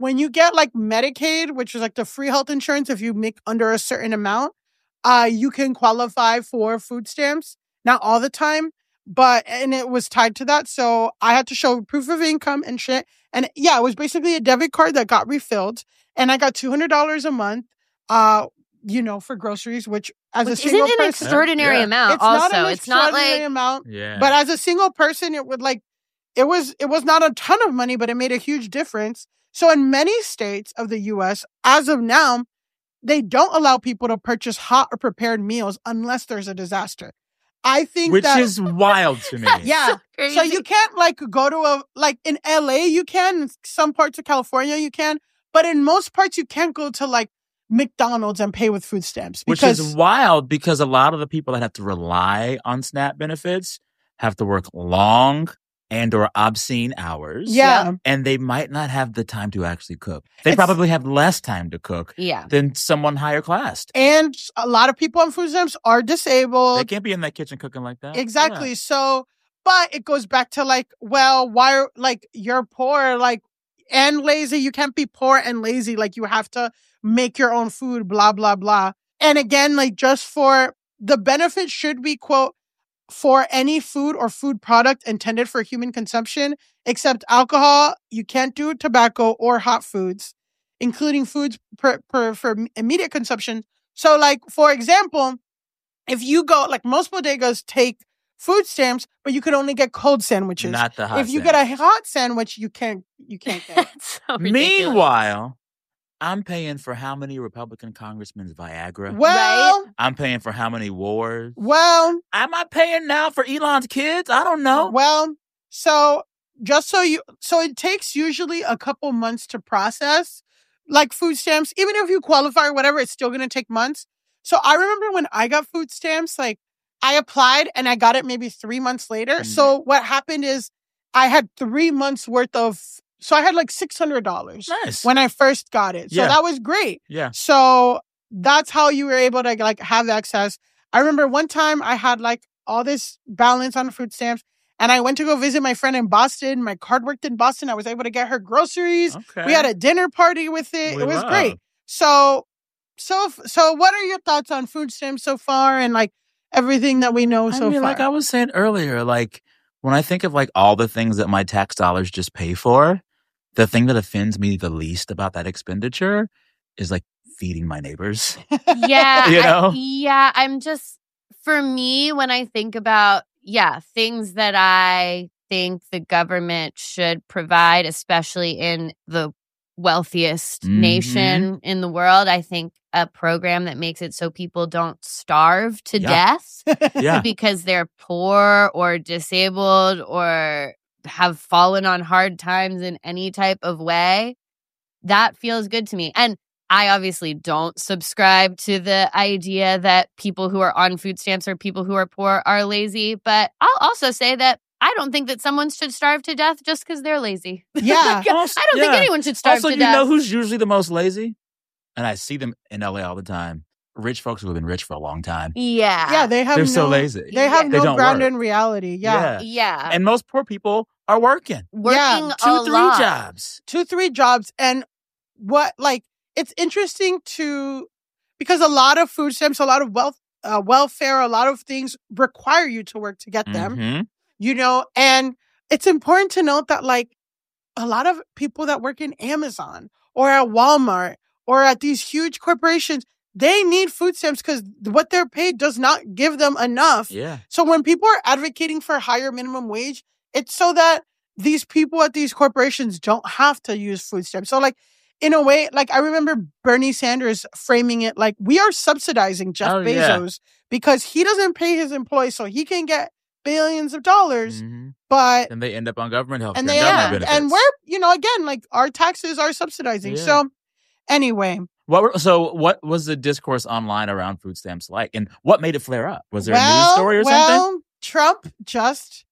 when you get like Medicaid, which is like the free health insurance, if you make under a certain amount, uh, you can qualify for food stamps. Not all the time, but, and it was tied to that. So I had to show proof of income and shit. And yeah, it was basically a debit card that got refilled. And I got two hundred dollars a month, uh, you know, for groceries, which as Which a single isn't an person, extraordinary Yeah. amount. it's also, not an it's not extraordinary like amount. Yeah. But as a single person, it would like, it was, it was not a ton of money, but it made a huge difference. So in many states of the U S, as of now, they don't allow people to purchase hot or prepared meals unless there's a disaster. I think Which that, is wild to me. yeah. crazy. So you can't like go to a, like in L A, you can, in some parts of California, you can, but in most parts, you can't go to like McDonald's and pay with food stamps. Which Because, is wild because a lot of the people that have to rely on SNAP benefits have to work long and or obscene hours. yeah. And they might not have the time to actually cook. They It's- probably have less time to cook yeah. than someone higher classed. And a lot of people on food stamps are disabled. They can't be in that kitchen cooking like that. Exactly. Yeah. So, but it goes back to like, well, why are like you're poor, like, and lazy. You can't be poor and lazy. Like you have to make your own food, blah, blah, blah. And again, like just for the benefit should be, quote, for any food or food product intended for human consumption, except alcohol, you can't do tobacco or hot foods, including foods per, per, for immediate consumption. So like, for example, if you go, like most bodegas take food stamps, but you could only get cold sandwiches. Not the hot If you sandwich. get a hot sandwich, you can't, you can't get it. It's so ridiculous. Meanwhile, I'm paying for how many Republican congressmen's Viagra? Well, I'm paying for how many wars? well, Am I paying now for Elon's kids? I don't know. well, so just so you, so it takes usually a couple months to process like food stamps. Even if you qualify or whatever, it's still going to take months. So I remember when I got food stamps, like I applied and I got it maybe three months later. Mhm. So what happened is I had three months worth of, so I had like six hundred dollars Nice. when I first got it. So Yeah. that was great. yeah. So that's how you were able to like have access. I remember one time I had like all this balance on food stamps and I went to go visit my friend in Boston. My card worked in Boston. I was able to get her groceries. Okay. We had a dinner party with it. We it was love. great. So, so, so what are your thoughts on food stamps so far and like everything that we know I so mean, far? like I was saying earlier, like when I think of like all the things that my tax dollars just pay for, the thing that offends me the least about that expenditure is like feeding my neighbors. Yeah. You I- know? yeah. I'm just, for me, when I think about, yeah, things that I think the government should provide, especially in the wealthiest Mhm. nation in the world, I think a program that makes it so people don't starve to Yeah. death Yeah. because they're poor or disabled or have fallen on hard times in any type of way, that feels good to me. And I obviously don't subscribe to the idea that people who are on food stamps or people who are poor are lazy. But I'll also say that I don't think that someone should starve to death just because they're lazy. Yeah. Also- I don't think yeah. anyone should starve Also, to you death. know who's usually the most lazy? And I see them in L A all the time. Rich folks who have been rich for a long time. yeah. yeah, they have They're no, so lazy. They have They no don't ground work. in reality. Yeah. Yeah. And most poor people are working. Working Yeah, Two, a three lot. jobs. Two, three jobs. And what, like, it's interesting to, because a lot of food stamps, a lot of wealth, uh, welfare, a lot of things require you to work to get them, Mhm. you know, and it's important to note that like a lot of people that work in Amazon or at Walmart or at these huge corporations, they need food stamps because what they're paid does not give them enough. Yeah. So when people are advocating for higher minimum wage, it's so that these people at these corporations don't have to use food stamps. So like, in a way, like I remember Bernie Sanders framing it like we are subsidizing Jeff Oh, yeah. Bezos because he doesn't pay his employees so he can get billions of dollars. Mhm. But And they end up on government health and care they government are, benefits. and we're, you know, again, like our taxes are subsidizing. Yeah. So anyway, What were, so what was the discourse online around food stamps like? And what made it flare up? Was there a well, news story or well, something? Trump just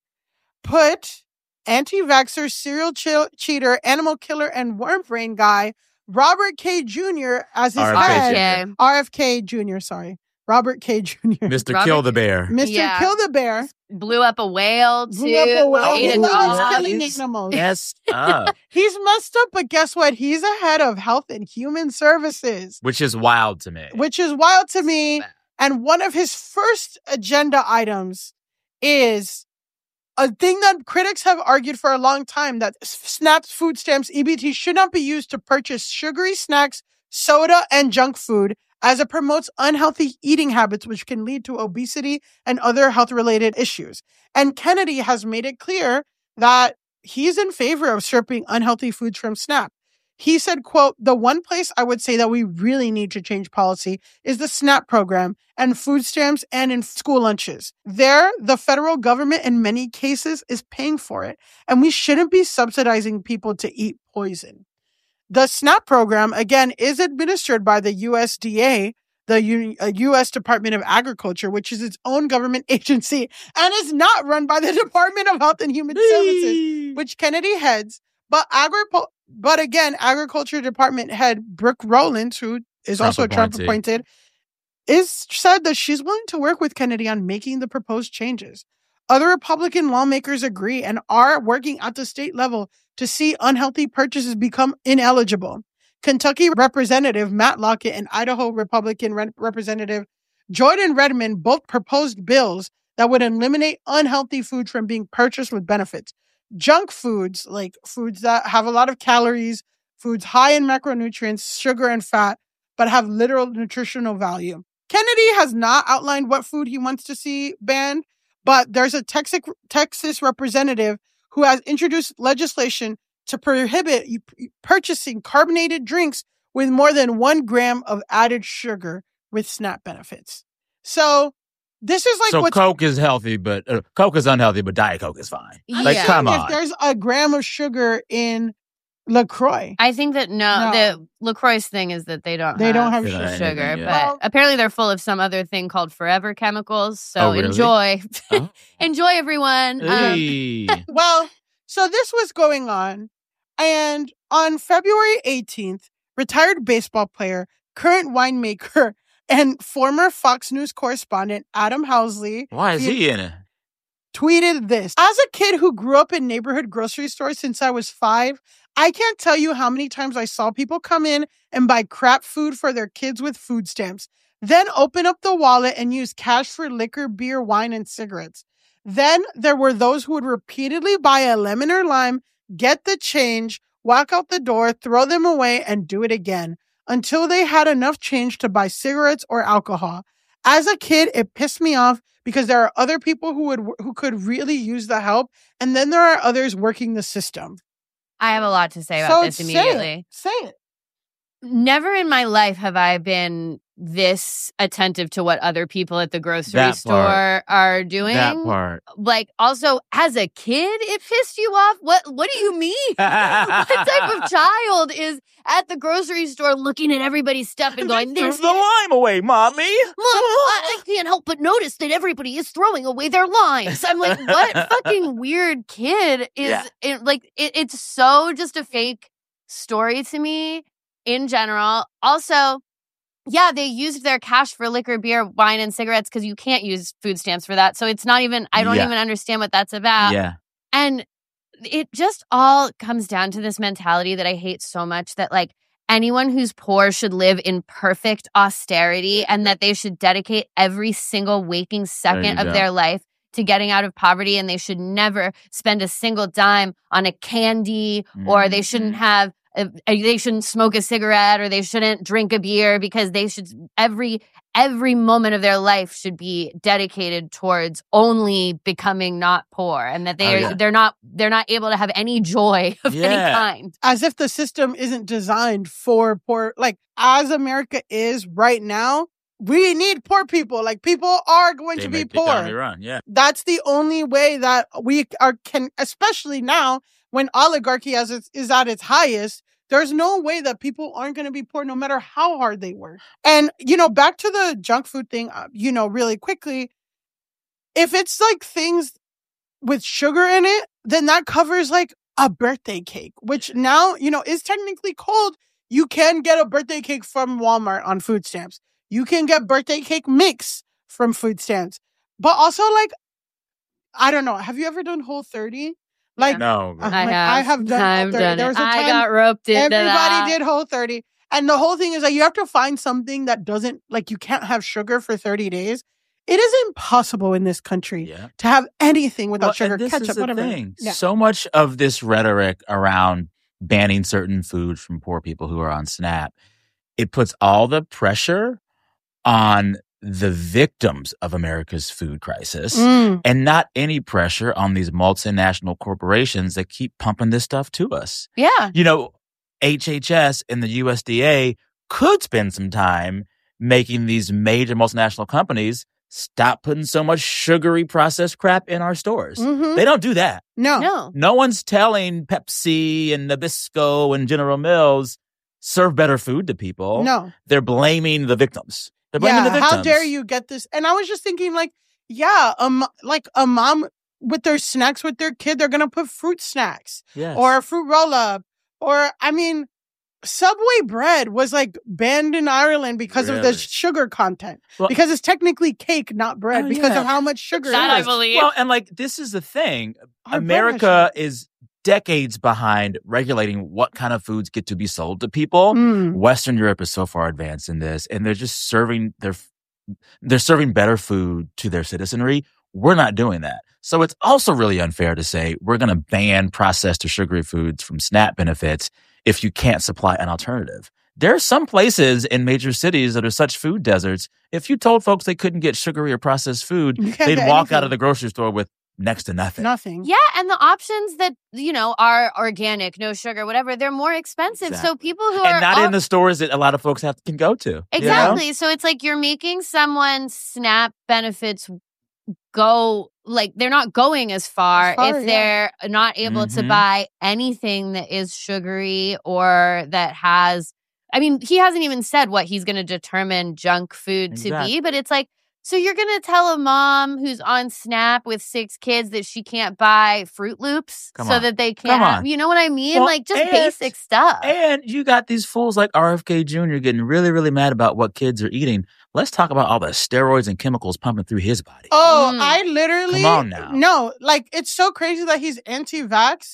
put anti-vaxxer, serial che- cheater, animal killer, and worm brain guy Robert K. Junior as his R F K head. Junior Okay. R F K Junior, sorry. Robert K. Junior Mister Robert- Kill the Bear. Mister Yeah. Kill the Bear. Blew up a whale, too. Blew up a whale. Ate He a loves dog. killing He's animals. messed up. He's messed up, but guess what? He's a head of Health and Human Services, Which is wild to me. which is wild to me. And one of his first agenda items is a thing that critics have argued for a long time, that SNAP's food stamps, E B T, should not be used to purchase sugary snacks, soda, and junk food, as it promotes unhealthy eating habits, which can lead to obesity and other health-related issues. And Kennedy has made it clear that he's in favor of stripping unhealthy foods from SNAP. He said, quote, "The one place I would say that we really need to change policy is the SNAP program and food stamps and in school lunches. There, the federal government in many cases is paying for it, and we shouldn't be subsidizing people to eat poison." The SNAP program, again, is administered by the U S D A, the U- uh, U S Department of Agriculture, which is its own government agency, and is not run by the Department of Health and Human Services, which Kennedy heads. But agri- but again, Agriculture Department head Brooke Rowland, who is Trump also Trump appointed. appointed, is said that she's willing to work with Kennedy on making the proposed changes. Other Republican lawmakers agree and are working at the state level to see unhealthy purchases become ineligible. Kentucky Representative Matt Lockett and Idaho Republican Re- Representative Jordan Redmond both proposed bills that would eliminate unhealthy food from being purchased with benefits. Junk foods, like foods that have a lot of calories, foods high in macronutrients, sugar, and fat, but have literal nutritional value. Kennedy has not outlined what food he wants to see banned, but there's a Texas, Texas representative who has introduced legislation to prohibit you purchasing carbonated drinks with more than one gram of added sugar with SNAP benefits. So this is like so what's Coke is healthy, but uh, Coke is unhealthy, but Diet Coke is fine. Like, Yeah. come if on. there's a gram of sugar in LaCroix. I think that no, No. the LaCroix's thing is that they don't They have, don't have They don't have sugar, anything, but yeah. Well- apparently they're full of some other thing called forever chemicals. So Oh, really? enjoy, Oh. enjoy everyone. Um, Hey. Well, so this was going on, and on February eighteenth, retired baseball player, current winemaker, and former Fox News correspondent Adam Housley Why is he in it? tweeted this. As a kid who grew up in neighborhood grocery stores since I was five, I can't tell you how many times I saw people come in and buy crap food for their kids with food stamps, then open up the wallet and use cash for liquor, beer, wine, and cigarettes. Then there were those who would repeatedly buy a lemon or lime, get the change, walk out the door, throw them away, and do it again until they had enough change to buy cigarettes or alcohol. As a kid, it pissed me off because there are other people who would who could really use the help, and then there are others working the system. I have a lot to say about So this say immediately. it. Say it. Never in my life have I been this attentive to what other people at the grocery That store part. are doing. That part. Like, also, as a kid, it pissed you off? What What do you mean? What type of child is at the grocery store looking at everybody's stuff and going, Threw this the lime away, mommy. Mom, I, I can't help but notice that everybody is throwing away their limes. I'm like, what fucking weird kid is Yeah. it, like? It, it's so just a fake story to me in general. Also, yeah, they used their cash for liquor, beer, wine, and cigarettes because you can't use food stamps for that. So it's not even. I don't Yeah. even understand what that's about. Yeah. And it just all comes down to this mentality that I hate so much, that like anyone who's poor should live in perfect austerity and that they should dedicate every single waking second you of go. their life to getting out of poverty, and they should never spend a single dime on a candy, or they shouldn't have uh, they shouldn't smoke a cigarette, or they shouldn't drink a beer, because they should every every moment of their life should be dedicated towards only becoming not poor, and that they Oh, are yeah. they're not they're not able to have any joy of any Yeah. kind. As if the system isn't designed for poor, like as America is right now, we need poor people. Like people are going They to be make the economy poor. run. Yeah. That's the only way that we are can, especially now when oligarchy as it's, is at its highest. There's no way that people aren't going to be poor no matter how hard they work. And, you know, back to the junk food thing, uh, you know, really quickly, if it's like things with sugar in it, then that covers like a birthday cake, which now, you know, is technically cold. You can get a birthday cake from Walmart on food stamps. You can get birthday cake mix from food stamps. But also, like, I don't know. Have you ever done Whole thirty? Like, No. uh, I like, have. I have done I've Whole thirty. done There it. was a I time got roped into everybody that. did Whole thirty. And the whole thing is that you have to find something that doesn't, like, you can't have sugar for thirty days. It is impossible in this country Yeah. to have anything without Well, sugar, and this ketchup, is the whatever. thing. Yeah. So much of this rhetoric around banning certain food from poor people who are on SNAP, it puts all the pressure on the victims of America's food crisis Mm. and not any pressure on these multinational corporations that keep pumping this stuff to us. Yeah. You know, H H S and the U S D A could spend some time making these major multinational companies stop putting so much sugary processed crap in our stores. Mhm. They don't do that. No. No. No one's telling Pepsi and Nabisco and General Mills serve better food to people. No. They're blaming the victims. They're blaming Yeah, the victims. how dare you get this? And I was just thinking, like, yeah, um, like a mom with their snacks with their kid, they're going to put fruit snacks Yes. or a fruit roll up. Or, I mean, Subway bread was like banned in Ireland because of the Really? sugar content. Well- because it's technically cake, not bread, Oh, because yeah. of how much sugar That it I is. believe. Well, and like this is the thing. Our blood America is decades behind regulating what kind of foods get to be sold to people. Mm. Western Europe is so far advanced in this, and they're just serving their they're serving better food to their citizenry. We're not doing that. So it's also really unfair to say we're going to ban processed or sugary foods from SNAP benefits if you can't supply an alternative. There are some places in major cities that are such food deserts. If you told folks they couldn't get sugary or processed food, You can't they'd get walk out anything. of the grocery store with next to nothing. Nothing. Yeah, and the options that, you know, are organic, no sugar, whatever, they're more expensive. So Exactly. people who And are not al- in the stores that a lot of folks have can go to. you know? Exactly. So it's like you're making someone's SNAP benefits go, like, they're not going as far, As far, if yeah. they're not able to Mhm. buy anything that is sugary or that has, I mean, he hasn't even said what he's going to determine junk food to Exactly. be, but it's like, so you're going to tell a mom who's on SNAP with six kids that she can't buy Fruit Loops Come so on. that they Come can't, on. you know what I mean? Well, like just and- basic stuff. And you got these fools like R F K Junior getting really, really mad about what kids are eating. Let's talk about all the steroids and chemicals pumping through his body. Oh, Mm. I literally. Come on now. No, like, it's so crazy that he's anti vax.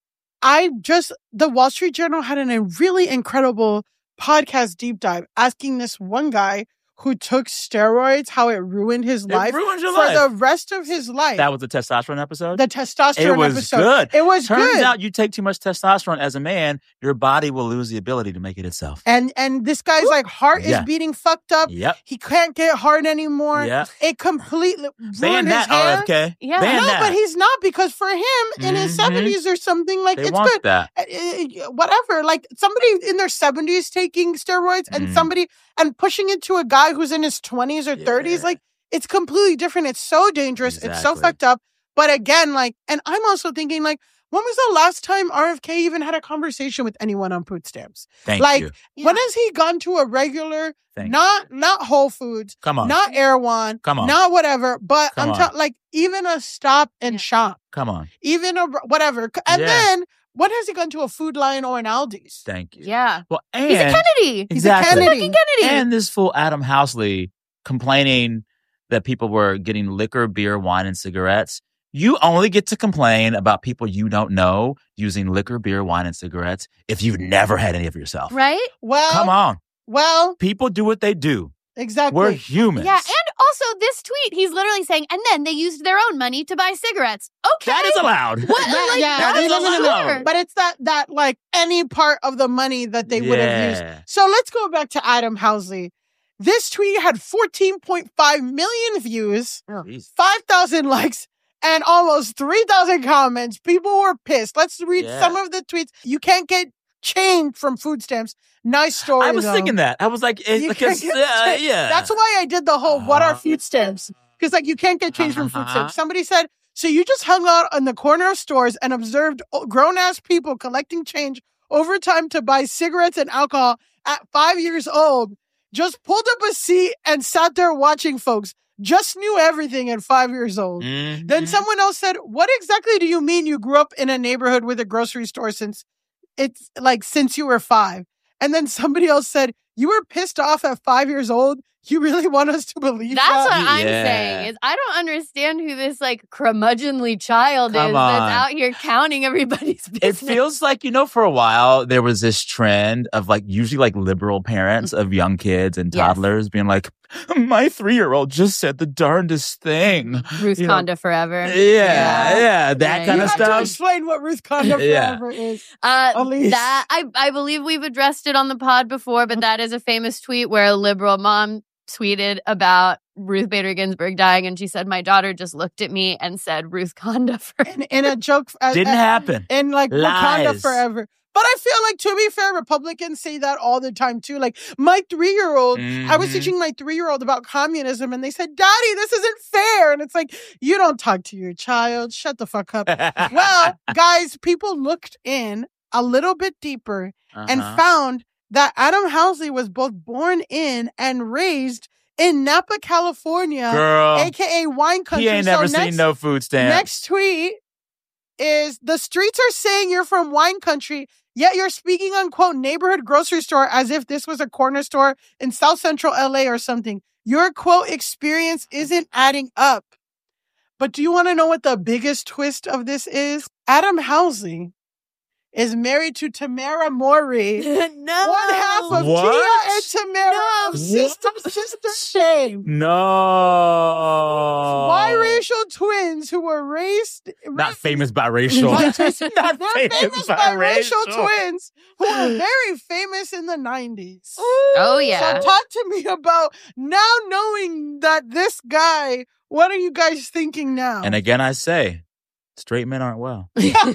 I just, the Wall Street Journal had an, a really incredible podcast deep dive asking this one guy who took steroids, how it ruined his It life ruins your for life. the rest of his life. That was the testosterone episode? the testosterone It was episode. good. It was Turns good. out you take too much testosterone as a man, your body will lose the ability to make it itself. and and this guy's like heart Yeah. is beating fucked up. Yep. He can't get hard anymore. Yep. It completely Ban ruined his that, hair. R F K. Yeah. Ban No, that. but he's not, because for him in his Mhm. seventies or something, like, They it's want good. that. Uh, uh, whatever, like somebody in their seventies taking steroids and Mm. somebody and pushing it to a guy who's in his twenties or thirties, Yeah. like, it's completely different. It's so dangerous. It's so Exactly. fucked up. But again, like, and I'm also thinking, like, when was the last time R F K even had a conversation with anyone on food stamps? Thank like, you. when has he gone to a regular, Thank not not Whole Foods, Come on. not Erewhon, Come on. not whatever, but Come I'm on. ta- like, even a Stop and Yeah. Shop, Come on. even a whatever. And Yeah. then when has he gone to a Food Lion or an Aldi's? Thank you. Yeah. Well, and He's a Kennedy. He's a exactly. Kennedy. Fucking Kennedy. And this fool Adam Housley complaining that people were getting liquor, beer, wine, and cigarettes. You only get to complain about people you don't know using liquor, beer, wine, and cigarettes if you've never had any of yourself. Right? Well, Come on. Well, People do what they do. exactly. We're humans. Yeah. And also this tweet, he's literally saying, and then they used their own money to buy cigarettes. Okay. That is allowed. What? That- like, yeah, that that's is no, no, no, no. allowed. But it's that that like any part of the money that they would have used. Yeah. So let's go back to Adam Housley. This tweet had fourteen point five million views, Jeez. five thousand likes, and almost three thousand comments. People were pissed. Let's read Yeah. some of the tweets. You can't get change from food stamps. Nice story. I was though. thinking that. I was like, it's You because, can't get uh, change. yeah. That's why I did the whole what are Uh-huh. food stamps? Because like you can't get change from food Uh-huh. stamps. Somebody said, so you just hung out on the corner of stores and observed grown ass people collecting change over time to buy cigarettes and alcohol at five years old. Just pulled up a seat and sat there watching folks. Just knew everything at five years old. Mhm. Then someone else said, what exactly do you mean you grew up in a neighborhood with a grocery store since it's like since you were five? And then somebody else said, you were pissed off at five years old? You really want us to believe That's that? what I'm Yeah. saying. Is I don't understand who this like curmudgeonly child Come is on. that's out here counting everybody's It business. feels like, you know, for a while, there was this trend of like usually like liberal parents of young kids and Yes. toddlers being like, my three-year-old just said the darndest thing. Ruth you know, Conda forever. Yeah, yeah, that Right. kind You of have to stuff. explain what Ruth Conda Yeah. Forever is. Uh, Elise. that I I believe we've addressed it on the pod before, but that is a famous tweet where a liberal mom tweeted about Ruth Bader Ginsburg dying, and she said, "My daughter just looked at me and said Ruth Conda Forever." In, in a joke. uh, Didn't uh, happen. In like Wakanda Lies. Forever. But I feel like, to be fair, Republicans say that all the time too. Like my three-year-old, I was Mhm. teaching my three-year-old about communism, and they said, "Daddy, this isn't fair." And it's like, you don't talk to your child. Shut the fuck up. Well, guys, people looked in a little bit deeper and Uh-huh. found that Adam Housley was both born in and raised in Napa, California, Girl, aka wine country. he ain't So never next, seen no food stamp. Next tweet is, the streets are saying you're from wine country, yet you're speaking on, quote, neighborhood grocery store as if this was a corner store in South Central L A or something. Your, quote, experience isn't adding up. But do you want to know what the biggest twist of this is? Adam Housley is married to Tamara Mowry. no, One half of What? Tia and Tamara. No. Sister, sister, shame. No. Biracial twins who were raised... Not famous biracial. Not They're famous biracial twins who were very famous in the nineties. Oh yeah. So talk to me about now knowing that this guy, what are you guys thinking now? And again, I say, straight men aren't well.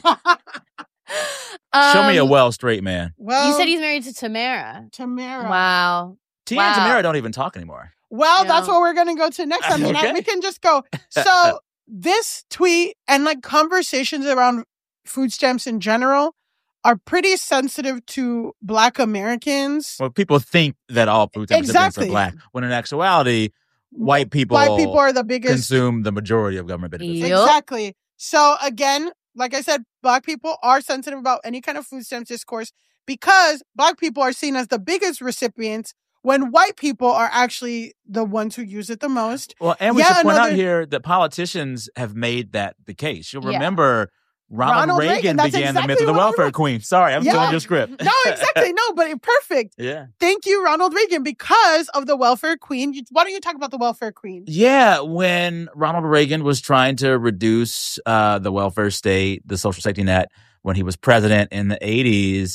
Um, Show me a well straight man. well, You said he's married to Tamara. Tamara. Wow. Tia Wow. and Tamara don't even talk anymore. Well, Yeah. that's what we're going to go to next. I mean, I- Okay. we can just go. So this tweet and like conversations around food stamps in general are pretty sensitive to Black Americans. Well, people think that all food stamp recipients Exactly. are black, when in actuality, white people, White people are the biggest. consume the majority of government benefits. Yep. Exactly. So again, like I said, Black people are sensitive about any kind of food stamps discourse because Black people are seen as the biggest recipients when white people are actually the ones who use it the most. Well, and we Yeah, should point out another- here that politicians have made that the case. You'll Yeah. remember Ronald, Ronald Reagan, Reagan, that's began the myth exactly of the what I welfare wrote. queen. Sorry, I'm Yeah. stealing your script. No, exactly. No, but it- perfect. Yeah. Thank you, Ronald Reagan, because of the welfare queen. You- Why don't you talk about the welfare queen? Yeah, when Ronald Reagan was trying to reduce uh, the welfare state, the social safety net, when he was president in the eighties,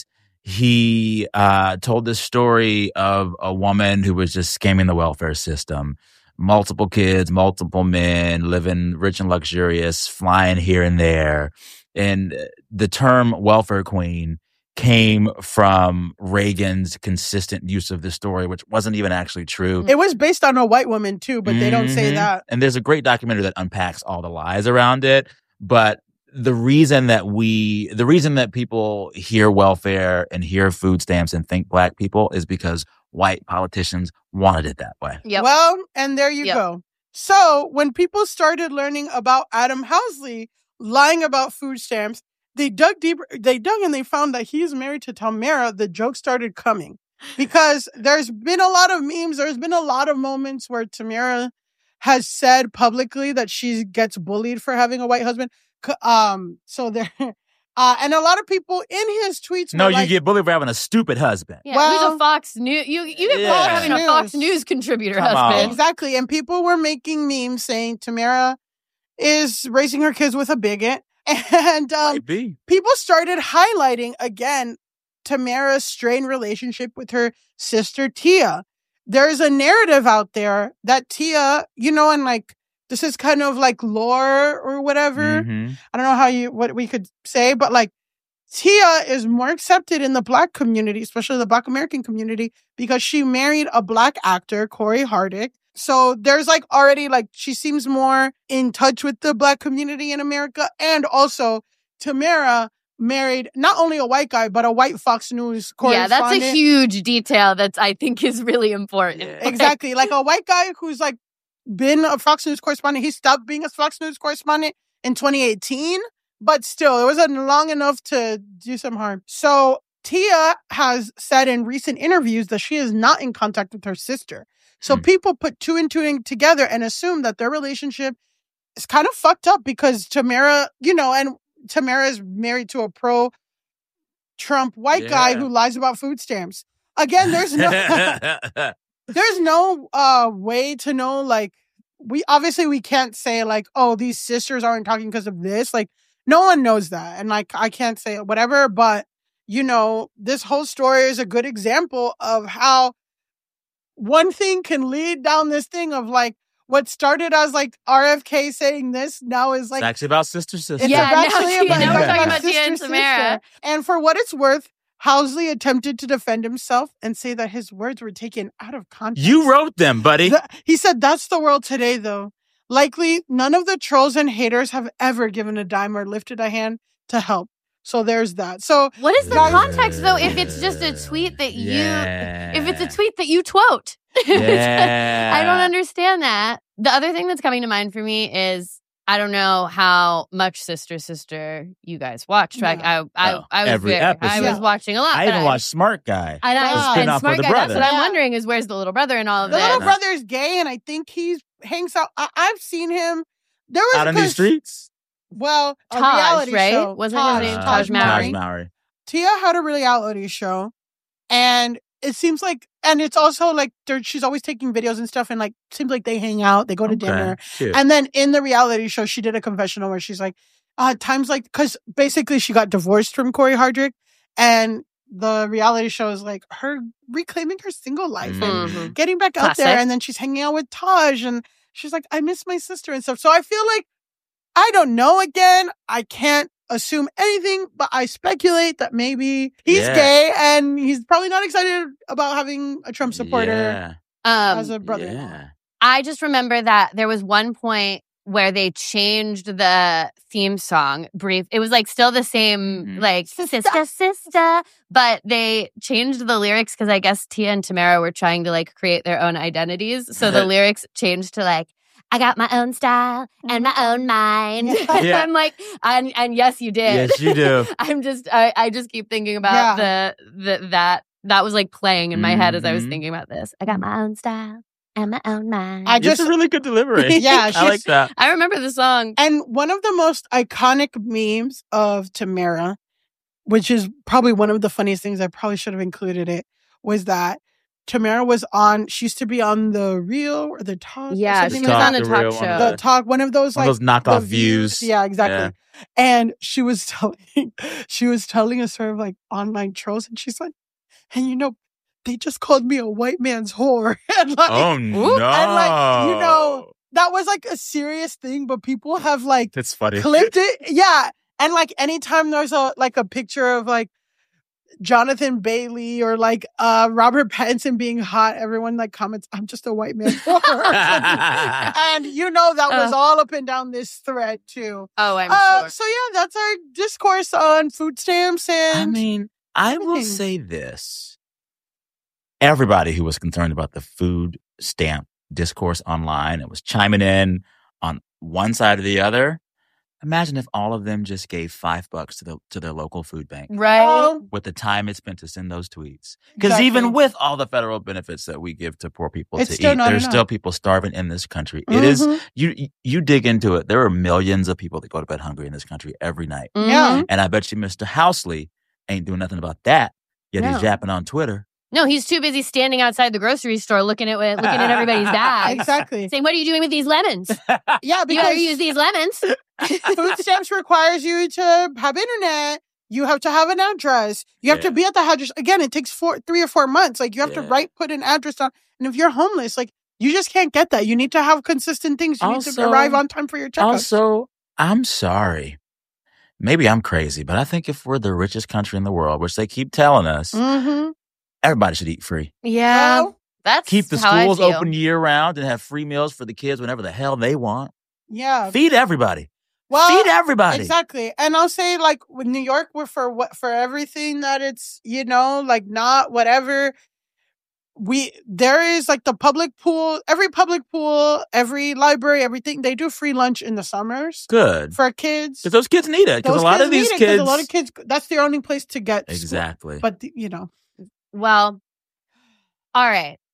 he uh, told this story of a woman who was just scamming the welfare system. Multiple kids, multiple men, living rich and luxurious, flying here and there. And the term welfare queen came from Reagan's consistent use of this story, which wasn't even actually true. It was based on a white woman too, but they don't say Mhm. that. And there's a great documentary that unpacks all the lies around it. But the reason that we, the reason that people hear welfare and hear food stamps and think black people is because white politicians wanted it that way. Yep. Well, and there you Yep. go. So when people started learning about Adam Housley lying about food stamps, they dug deeper. They dug and they found that he's married to Tamara. The joke started coming because there's been a lot of memes. There's been a lot of moments where Tamara has said publicly that she gets bullied for having a white husband. C- Um, so there, uh, and a lot of people in his tweets. No, were you like, get bullied for having a stupid husband. Yeah, Well- who's a Fox News? You you get Yeah. bullied for having a Fox News. News contributor Come husband. on. Exactly. And people were making memes saying Tamara is raising her kids with a bigot. And um, Might be. people started highlighting again Tamara's strained relationship with her sister Tia. There's a narrative out there that Tia, you know, and like this is kind of like lore or whatever. Mhm. I don't know how you what we could say, but like Tia is more accepted in the Black community, especially the Black American community, because she married a Black actor, Corey Hardick. So there's like already like she seems more in touch with the Black community in America. And also Tamara married not only a white guy, but a white Fox News Yeah, that's correspondent. a huge detail that I think is really important. Exactly. Like a white guy who's like been a Fox News correspondent. He stopped being a Fox News correspondent in twenty eighteen, but still, it wasn't long enough to do some harm. So Tia has said in recent interviews that she is not in contact with her sister. So Mm. people put two and two in together and assume that their relationship is kind of fucked up because Tamara, you know, and Tamara is married to a pro Trump white guy Yeah. who lies about food stamps. Again, there's no there's no uh way to know, like, we obviously we can't say like, oh, these sisters aren't talking because of this. Like, no one knows that. And like, I can't say whatever, but you know, this whole story is a good example of how one thing can lead down this thing of like what started as like R F K saying this now is like It's actually about sister sister. it's Yeah, now actually Tia- about, now we're about talking about Tia sister, and sister. Tamara. And for what it's worth, Housley attempted to defend himself and say that his words were taken out of context. You wrote them, buddy. The- he said, that's the world today, though. Likely, none of the trolls and haters have ever given a dime or lifted a hand to help. So there's that. So What is the Guys- context though? If it's just a tweet that you, Yeah. if it's a tweet that you quote, Yeah. I don't understand that. The other thing that's coming to mind for me is I don't know how much Sister Sister you guys watched. Like I, I, Oh, I was every very, I episode. was watching a lot. I but even watched Smart Guy. And I, The and spin-off Smart of the Guy, that's brother. what I'm Yeah. wondering is where's the little brother in all of the this? little brother is gay, and I think he hangs out. I- I've seen him. There was Out on these cause- streets. Well, a Taj, reality right? show. Wasn't his Taj, name Taj Taj Mowry? Mowry. Taj Mowry. Tia had a reality show, and it seems like, and it's also like there, she's always taking videos and stuff, and like seems like they hang out, they go to Okay. dinner, Cute. and then in the reality show, she did a confessional where she's like, uh, times like, because basically she got divorced from Corey Hardrick, and the reality show is like her reclaiming her single life and Mhm. getting back out Classic. there, and then she's hanging out with Taj, and she's like, I miss my sister and stuff. So I feel like, I don't know, again, I can't assume anything, but I speculate that maybe he's Yeah. gay and he's probably not excited about having a Trump supporter Yeah. Um, as a brother-in-law. Yeah. I just remember that there was one point where they changed the theme song brief. It was like still the same, Mhm. like sister, sister, but they changed the lyrics because I guess Tia and Tamara were trying to like create their own identities. So the lyrics changed to like, I got my own style and my own mind. Yeah. Yeah. I'm like, and, and yes, you did. Yes, you do. I'm just, I, I just keep thinking about the, the, that, that was like playing in my head as I was Mhm. thinking about this. I got my own style and my own mind. I It's just, a really good delivery. Yeah, I like she's- that. I remember the song. and one of the most iconic memes of Tamara, which is probably one of the funniest things, I probably should have included it, was that Tamara was on, she used to be on The Real or The Talk. or Yeah, something she The was like on Talk, a The talk Real, show. one of that. The Talk, one of those One like of those knockoff the views. Yeah, exactly. And she was telling, she was telling us sort of like online trolls, and she's like, and you know, they just called me a white man's whore. and like, Oh no! and like, you know, that was like a serious thing, but people have like that's funny. clipped it. Yeah. And like anytime there's a like a picture of like Jonathan Bailey or like uh Robert Pattinson being hot, everyone like comments, I'm just a white man. And you know that was Uh. all up and down this thread too. Oh, I'm Uh, sure. so yeah, that's our discourse on food stamps and I mean, I will everything. say this. Everybody who was concerned about the food stamp discourse online and was chiming in on one side or the other, imagine if all of them just gave five bucks to the to their local food bank Right? Oh, with the time it's spent to send those tweets. Because exactly. even with all the federal benefits that we give to poor people It's to still eat, not there's enough. still people starving in this country. It is Mhm. you you dig into it. There are millions of people that go to bed hungry in this country every night. Yeah. Mhm. And I bet you Mister Housley ain't doing nothing about that. Yet No. he's yapping on Twitter. No, he's too busy standing outside the grocery store looking at looking at everybody's bags, Exactly. saying, "What are you doing with these lemons? Yeah, You because better use these lemons." food stamps requires you to have internet. You have to have an address. You have Yeah. to be at the address. Again, it takes four, three or four months. Like you have to Yeah. write, put an address down. And if you're homeless, like you just can't get that. You need to have consistent things. You need to Also- arrive on time for your checkup. Also, I'm sorry. Maybe I'm crazy, but I think if we're the richest country in the world, which they keep telling us, Mm-hmm. everybody should eat free. Yeah, Well, that's Keep the how I schools feel. open year round and have free meals for the kids whenever the hell they want. yeah. Feed everybody. Well, Feed everybody. exactly. And I'll say, like, with New York, we're for what for everything that it's, you know, like not whatever. We there is like the public pool, every public pool, every library, everything. They do free lunch in the summers Good. for kids. Because those kids need it. Because Those a lot kids of these need it 'cause kids. a lot of kids, that's the only place to get school. Exactly. But you know, Well, all right.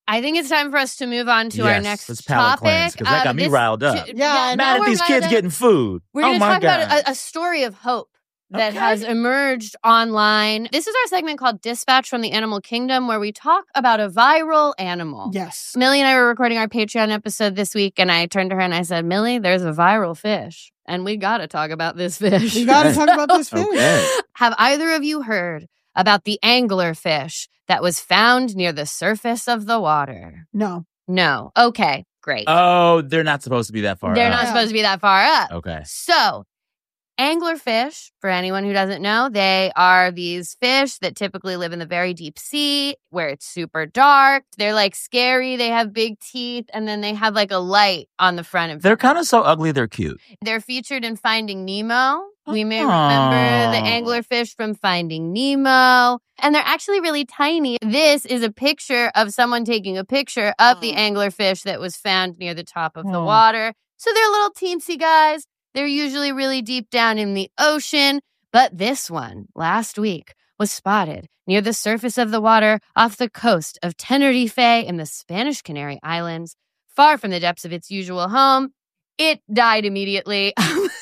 I think it's time for us to move on to yes, our next let's palate topic. cleanse, because that Um, got me this- riled up. to- Yeah, I now Mad at we're these riled kids up. getting food. We're oh going to my talk God. about a, a story of hope that Okay. has emerged online. This is our segment called Dispatch from the Animal Kingdom, where we talk about a viral animal. Yes. Millie and I were recording our Patreon episode this week, and I turned to her and I said, Millie, there's a viral fish, and we got to talk about this fish. We got to talk about this fish. Okay. Have either of you heard about the anglerfish that was found near the surface of the water? No. No. Okay, great. Oh, they're not supposed to be that far They're up. not supposed to be that far up. Okay. So, anglerfish, for anyone who doesn't know, they are these fish that typically live in the very deep sea where it's super dark. They're like scary. They have big teeth, and then they have like a light on the front of them. They're kind of so ugly, they're cute. They're featured in Finding Nemo. We may Oh. remember the anglerfish from Finding Nemo. And they're actually really tiny. This is a picture of someone taking a picture of the Oh. anglerfish that was found near the top of the Oh. water. So they're little teensy guys. They're usually really deep down in the ocean. But this one, last week, was spotted near the surface of the water off the coast of Tenerife in the Spanish Canary Islands, far from the depths of its usual home. It died immediately.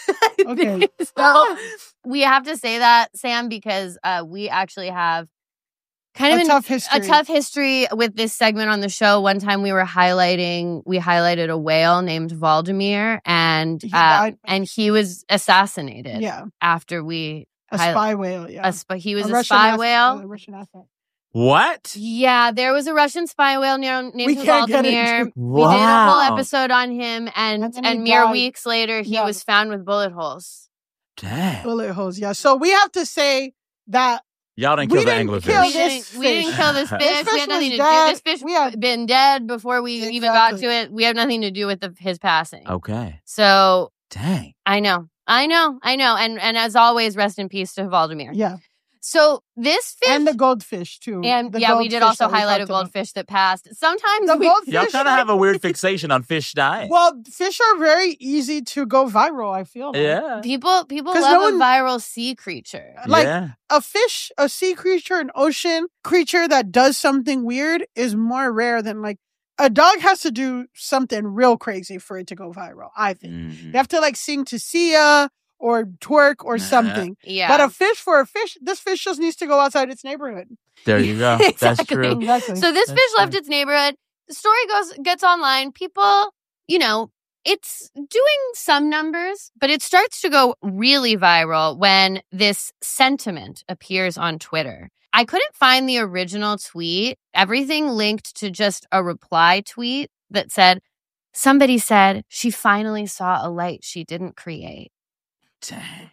Okay. So we have to say that, Sam, because uh, we actually have kind of A an- tough history. a tough history with this segment on the show. One time we were highlighting, we highlighted a whale named Valdemir, and He uh, died. and he was assassinated Yeah. after we. A hi- spy whale. Yeah. a sp- he was a, Russian spy asset- whale. A Russian asset. What? Yeah, there was a Russian spy whale named, We named can't get Valdemir. into- We did a whole Wow. episode on him, and And then and he mere died. weeks later, he Yeah. was found with bullet holes. Dang. Bullet holes. Yeah. So we have to say that Y'all didn't We kill the didn't anglerfish. kill We this didn't, we didn't fish. kill this fish. This we fish had nothing was to dead. do. This fish We had- been dead before we even got Exactly. to it. We have nothing to do with the, his passing. Okay. So Dang. I know, I know, I know, and and as always, rest in peace to Valdemir. yeah, So this fish, and the goldfish too. and The yeah, we did goldfish also that we highlight a talked about. goldfish that passed. Sometimes The we, goldfish. Y'all kind of have a weird fixation on fish dying. Well, fish are very easy to go viral. I feel. yeah. people people 'Cause love no a one- viral sea creature. Like yeah. a fish, a sea creature, an ocean creature that does something weird is more rare than like a dog has to do something real crazy for it to go viral. I think Mhm. you have to like sing to Sia or twerk or Nah. something. Yeah, But a fish for a fish, this fish just needs to go outside its neighborhood. There you go. That's Exactly. true. Exactly. So this That's fish left true. its neighborhood. The story goes gets online. People, you know, it's doing some numbers, but it starts to go really viral when this sentiment appears on Twitter. I couldn't find the original tweet. Everything linked to just a reply tweet that said, somebody said she finally saw a light she didn't create. Dang.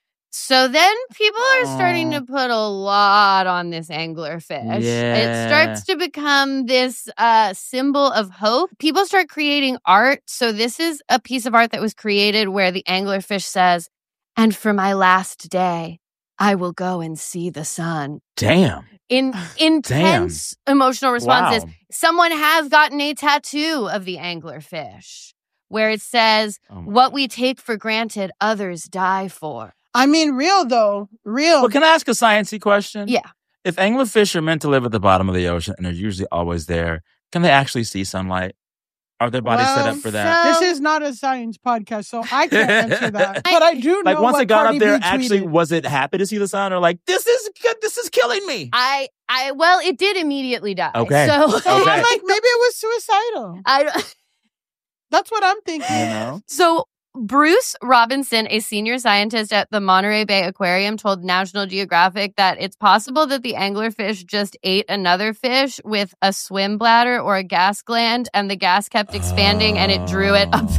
So then people are starting Aw. to put a lot on this anglerfish. It Yeah. starts to become this uh, symbol of hope. People start creating art. So this is a piece of art that was created where the anglerfish says, and for my last day, I will go and see the sun. Damn. In intense emotional responses. Wow. Someone has gotten a tattoo of the anglerfish where it says, Oh my what we take for granted, others die for. I mean, real though, real. Well, can I ask a sciencey question? Yeah. If anglerfish are meant to live at the bottom of the ocean and are usually always there, can they actually see sunlight? Are their bodies set Well, up for that? so- This is not a science podcast, so I can't answer that. But I do know Like once what it got Cardi up there, B actually, tweeted. was it happy to see the sun, or like this is this is killing me? I, I, well, it did immediately die. Okay. So, So Okay. I'm like, maybe it was suicidal. I, don't- That's what I'm thinking. You know? so Bruce Robinson, a senior scientist at the Monterey Bay Aquarium, told National Geographic that it's possible that the anglerfish just ate another fish with a swim bladder or a gas gland, and the gas kept expanding and it drew it up.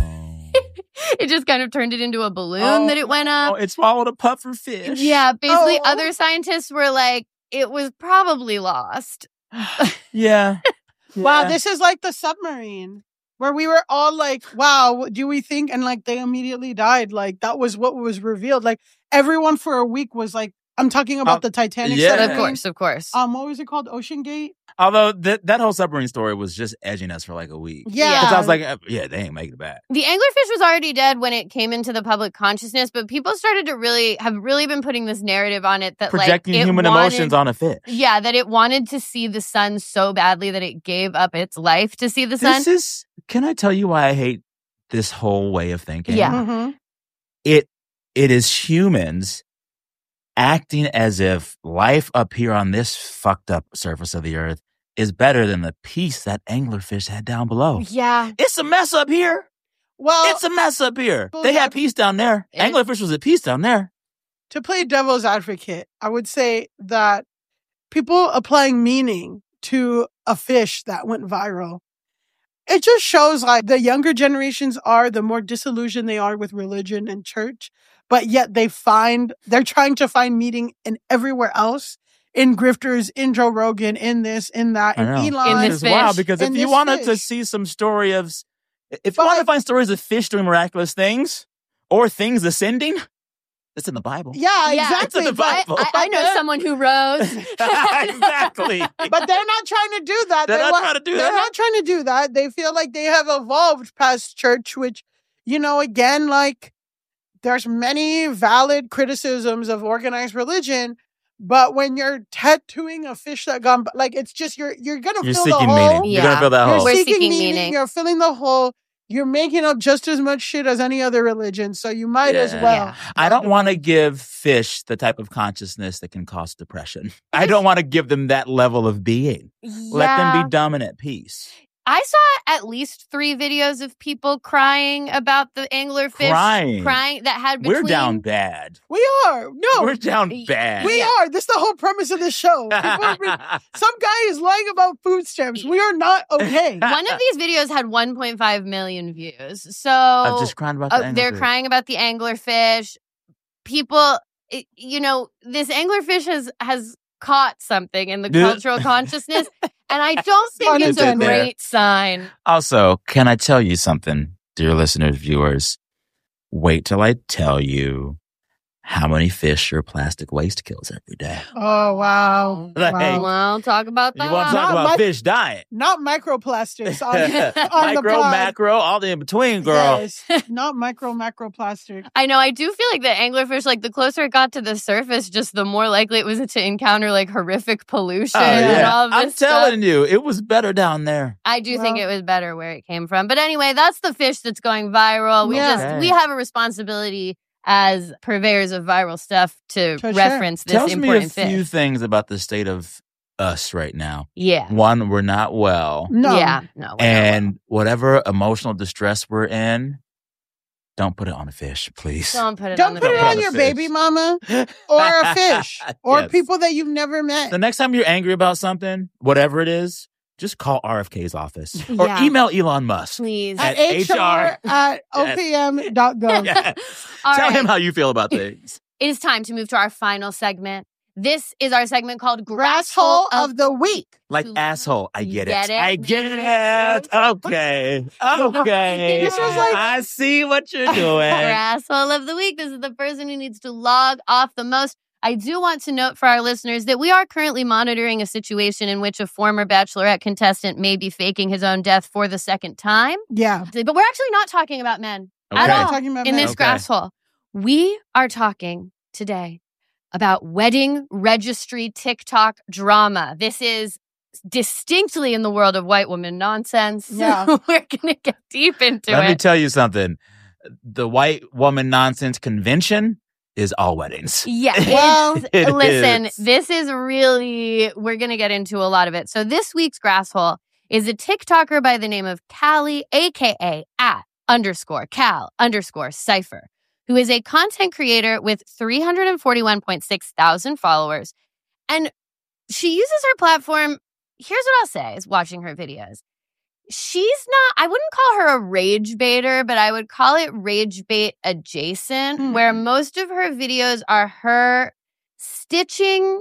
It just kind of turned it into a balloon Oh, that it went Oh, up. it swallowed a puffer fish. Yeah, basically, Oh. other scientists were like, it was probably lost. Yeah. Wow, Yeah. this is like the submarine where we were all like, wow, what do we think? And like they immediately died. Like that was what was revealed. Like everyone for a week was like I'm talking about Oh, the Titanic yeah. submarine. Of course, of course. Um, what was it called? Ocean Gate? Although that that whole submarine story was just edging us for like a week. Yeah. Because I was like, uh, yeah, they ain't making it back. The anglerfish was already dead when it came into the public consciousness, but people started to really have really been putting this narrative on it that Projecting like it human wanted, emotions on a fish. Yeah, that it wanted to see the sun so badly that it gave up its life to see the sun. This is, can I tell you why I hate this whole way of thinking? Yeah. Mm-hmm. It It is humans acting as if life up here on this fucked up surface of the earth is better than the peace that anglerfish had down below. Yeah. It's a mess up here. Well, It's a mess up here. well, They yeah. had peace down there. It- Anglerfish was at peace down there. to play devil's advocate, I would say that people applying meaning to a fish that went viral, it just shows like the younger generations are, the more disillusioned they are with religion and church, but yet they find, they're trying to find meaning in everywhere else, in grifters, in Joe Rogan, in this, in that, I in know. Elon. In It's this wild fish. because In if you this wanted to fish. see some story of, if you But want to like- find stories of fish doing miraculous things or things ascending, it's in the Bible. Yeah, Yeah. exactly. It's in the I, Bible. I, I know But- someone who rose. Exactly. But they're not trying to do that. They're They not want- trying to do They're that. not trying to do that. They feel like they have evolved past church, which, you know, again, like there's many valid criticisms of organized religion, but when you're tattooing a fish that gone, like it's just you're you're gonna You're fill the seeking hole. meaning. You're Yeah. going to fill that You're hole. We're seeking, seeking meaning. meaning. You're filling the hole. You're making up just as much shit as any other religion, so you might as Yeah. well. Yeah. I don't want to give fish the type of consciousness that can cause depression. I don't want to give them that level of being. Let them Yeah. be dumb and at peace. I saw at least three videos of people crying about the anglerfish. Crying. Crying that had between... We're down bad. We are no, We're down y- bad. we Yeah. are. This is the whole premise of this show. People are being- Some guy is lying about food stamps. We are not okay. One of these videos had one point five million views. So I'm just crying about the uh, they're anglerfish. crying about the anglerfish. People, it- you know, this anglerfish has has caught something in the Yeah. cultural consciousness, and I don't think Pun it's a intended. great sign. Also, can I tell you something, dear listeners, viewers? Wait till I tell you how many fish your plastic waste kills every day. Oh wow. Like, Wow. Well, talk about You that. want to talk Not about my- fish dying? Not microplastics on, on the Micro, pod. macro, all the in between, girl. Yes. Not micro macroplastic. I know. I do feel like the anglerfish, like the closer it got to the surface, just the more likely it was to encounter like horrific pollution Oh, and yeah. all of I'm this stuff. telling you, it was better down there. I do think Well- it was better where it came from. But anyway, that's the fish that's going viral. We Yeah. just we have a responsibility as purveyors of viral stuff to For sure. reference this Tells me a important few fish. things about the state of us right now. Yeah. One, we're not well. No. Yeah. No. we're not And whatever emotional distress we're in, don't put it on a fish, please. well. Don't put it Don't on the put it Don't on put your a fish. baby mama or a fish or Yes. people that you've never met. The next time you're angry about something, whatever it is, just call R F K's office or Yeah. email Elon Musk. Please. At At H R H R. at O P M dot gov. Yes. All Tell right. him how you feel about things. It is time to move to our final segment. This is our segment called Grass Grasshole hole of of the week. Like You asshole. I get, get it. it? I get it. Okay. Okay. This was like- I see what you're doing. Grasshole of the week. This is the person who needs to log off the most. I do want to note for our listeners that we are currently monitoring a situation in which a former Bachelorette contestant may be faking his own death for the second time. Yeah. But we're actually not talking about men Okay. at We're all talking about in men. this Okay. grass hole. We are talking today about wedding registry TikTok drama. This is distinctly in the world of white woman nonsense. Yeah. We're going to get deep into Let it. me tell you something. The white woman nonsense convention is all weddings. Yeah. Well, it's- It listen, is. this is really, we're going to get into a lot of it. So this week's grass hole is a TikToker by the name of Callie, A K A at underscore Cal underscore Cypher, who is a content creator with three hundred forty-one point six thousand followers. And she uses her platform. Here's what I'll say is watching her videos. She's not, I wouldn't call her a rage baiter, but I would call it rage bait adjacent, Hmm. where most of her videos are her stitching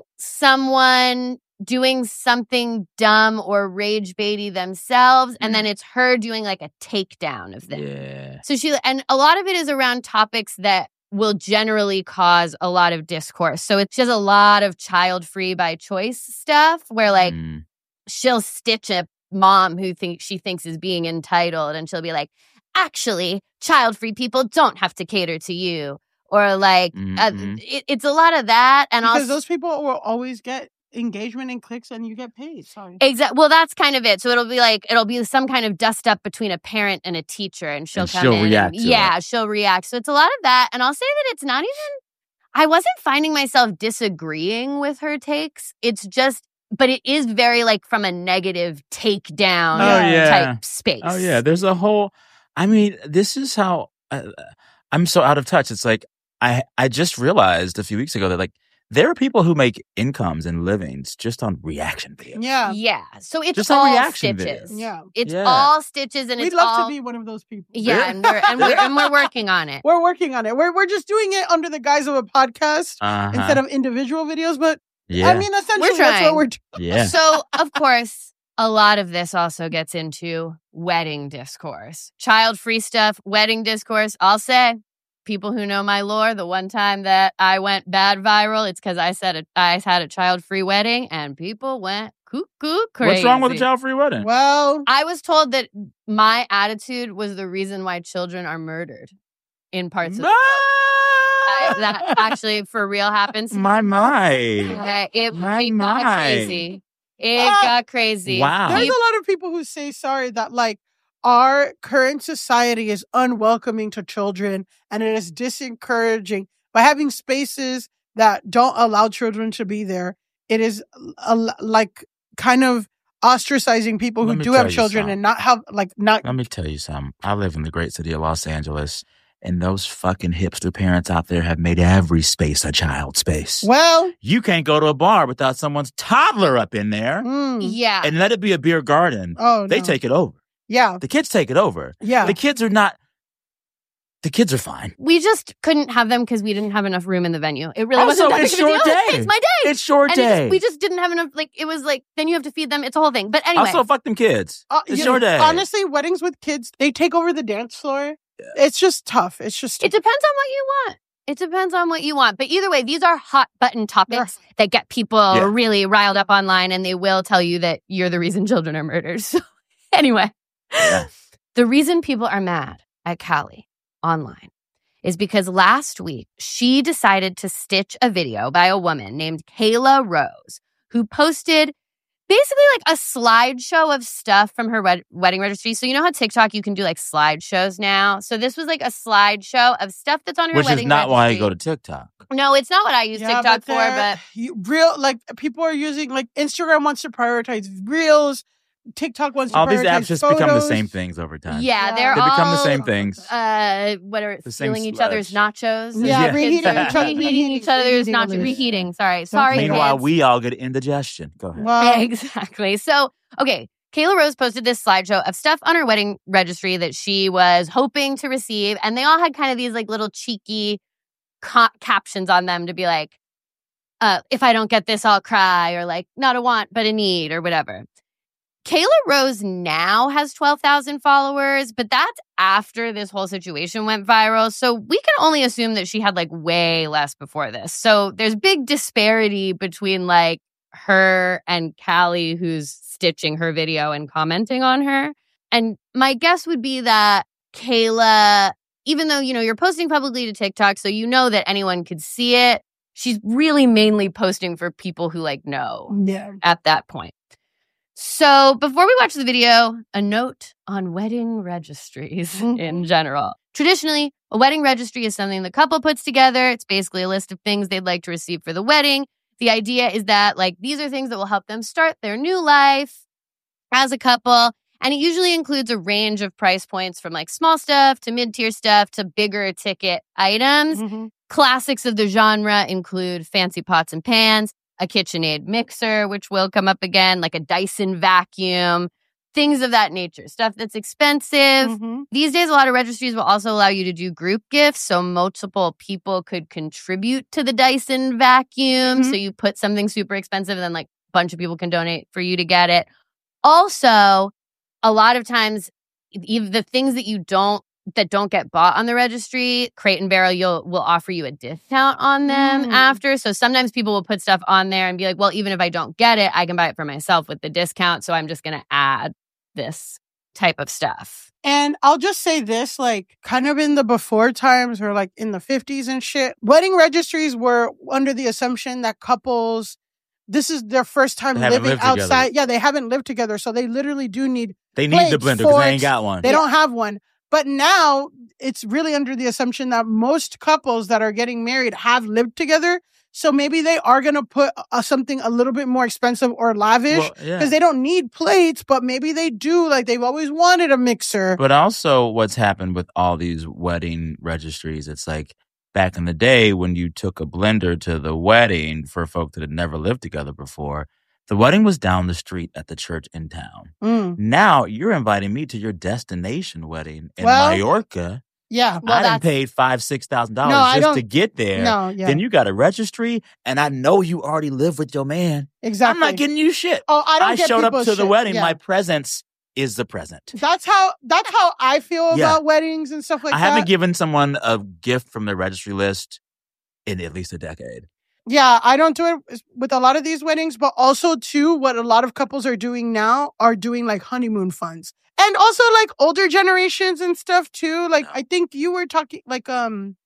someone doing something dumb or rage baity themselves, and then it's her doing like a takedown of them. Yeah. So she, and a lot of it is around topics that will generally cause a lot of discourse. So it's just a lot of child-free by choice stuff where like Mm. she'll stitch a mom who thinks she thinks is being entitled and she'll be like, actually, child-free people don't have to cater to you. Or like, Mhm. uh, it, it's a lot of that. And Because also, those people will always get engagement and clicks and you get paid. Sorry. exactly. Well, that's kind of it. So it'll be like, it'll be some kind of dust up between a parent and a teacher and she'll And come she'll in. react and, to yeah, she'll react. So it's a lot of that. And I'll say that it's not even, I wasn't finding myself disagreeing with her takes. It's just, but it is very like from a negative takedown Oh, yeah. type space. Oh yeah, there's a whole. I mean, this is how uh, I'm so out of touch. It's like I I just realized a few weeks ago that like there are people who make incomes and livings just on reaction videos. Yeah. Yeah. So it's Just on all reaction stitches. videos. Yeah. It's Yeah. all stitches and We'd it's love all to be one of those people. yeah, and we're and we're and we're working on it. We're working on it. We're we're just doing it under the guise of a podcast Uh-huh. instead of individual videos. But yeah, I mean, essentially, We're that's what trying. we're doing. yeah. So, of course, a lot of this also gets into wedding discourse. Child-free stuff, wedding discourse. I'll say, people who know my lore, the one time that I went bad viral, it's because I said a, I had a child-free wedding and people went cuckoo crazy. What's wrong with a child-free wedding? Well, I was told that my attitude was the reason why children are murdered in parts of the world. I, that actually for real happens. My my. Uh, it, My, it got my. crazy. It Ah, got crazy. Wow. there's Peop- a lot of people who say sorry that like our current society is unwelcoming to children and it is disencouraging by having spaces that don't allow children to be there. It is a, like kind of ostracizing people Let who me do tell have you children something. and not have like not Let me tell you something. I live in the great city of Los Angeles, and those fucking hipster parents out there have made every space a child space. well. You can't go to a bar without someone's toddler up in there mm, Yeah. and let it be a beer garden. oh, They no. take it over. yeah, The kids take it over. yeah. The kids are not. The kids are fine. We just couldn't have them because we didn't have enough room in the venue. It really Also, wasn't that it's big of a your deal. day. It's my day. It's your and it day. just, we just didn't have enough. Like it was like then you have to feed them. It's a whole thing. But anyway, Also, fuck them kids. Uh, It's you your know, day. Honestly, weddings with kids, they take over the dance floor. It's just tough. It's just it depends on what you want. It depends on what you want. But either way, these are hot button topics that get people Yeah. really riled up online, and they will tell you that you're the reason children are murdered. So anyway, Yeah. the reason people are mad at Callie online is because last week she decided to stitch a video by a woman named Kayla Rose, who posted basically like a slideshow of stuff from her wed- wedding registry. So you know how TikTok, you can do like slideshows now? So this was like a slideshow of stuff that's on her Which wedding is not why I registry. go to TikTok. No, it's not what I use Yeah, TikTok for, they're- but you, real like people are using like Instagram wants to prioritize reels, TikTok wants to All prioritize these apps just photos. become the same things over time. yeah, Yeah. they're They all become the same things. Uh, what are The same stealing each other's sludge. nachos? Yeah, Yeah. reheating each other. reheating each other's reheating nachos. others. Reheating. Sorry, sorry. Meanwhile, kids. we all get indigestion. Go ahead. Well, Exactly. So, okay, Kayla Rose posted this slideshow of stuff on her wedding registry that she was hoping to receive, and they all had kind of these like little cheeky ca- captions on them to be like, uh, "If I don't get this, I'll cry," or like, "Not a want, but a need," or whatever. Kayla Rose now has twelve thousand followers, but that's after this whole situation went viral. So we can only assume that she had like way less before this. So there's big disparity between like her and Callie, who's stitching her video and commenting on her. And my guess would be that Kayla, even though, you know, you're posting publicly to TikTok, so you know that anyone could see it, she's really mainly posting for people who like know yeah. at that point. So before we watch the video, a note on wedding registries in general. Traditionally, a wedding registry is something the couple puts together. It's basically a list of things they'd like to receive for the wedding. The idea is that like these are things that will help them start their new life as a couple. And it usually includes a range of price points from like small stuff to mid-tier stuff to bigger ticket items. Mhm. Classics of the genre include fancy pots and pans, a KitchenAid mixer, which will come up again, like a Dyson vacuum, things of that nature, stuff that's expensive. Mhm. These days, a lot of registries will also allow you to do group gifts, so multiple people could contribute to the Dyson vacuum. Mhm. So you put something super expensive and then like a bunch of people can donate for you to get it. Also, a lot of times, even the things that you don't that don't get bought on the registry, Crate and Barrel you'll will offer you a discount on them Mm. after. So sometimes people will put stuff on there and be like, well, even if I don't get it, I can buy it for myself with the discount. So I'm just going to add this type of stuff. And I'll just say this, like kind of in the before times or like in the fifties and shit, wedding registries were under the assumption that couples, this is their first time They haven't living lived together. outside. Yeah, they haven't lived together. So they literally do need, They need the plates, blender because they forks. ain't got one. they don't have one. But now it's really under the assumption that most couples that are getting married have lived together. So maybe they are going to put uh, something a little bit more expensive or lavish Well, because yeah. they don't need plates, but maybe they do. Like they've always wanted a mixer. But also, what's happened with all these wedding registries, it's like back in the day when you took a blender to the wedding for folk that had never lived together before, the wedding was down the street at the church in town. Mm. Now you're inviting me to your destination wedding in Well, Mallorca. Yeah. Well, I done that's- paid five, six thousand dollars No, I just to don't- get there. No, yeah. Then you got a registry, and I know you already live with your man. Exactly. I'm not getting you shit. Oh, I don't I get showed up to people's the shit. wedding. Yeah. My presence is the present. That's how that's how I feel Yeah. about weddings and stuff like I that. haven't given someone a gift from the registry list in at least a decade. Yeah, I don't do it with a lot of these weddings, but also too, what a lot of couples are doing now are doing like honeymoon funds. And also like older generations and stuff too. Like I think you were talking like um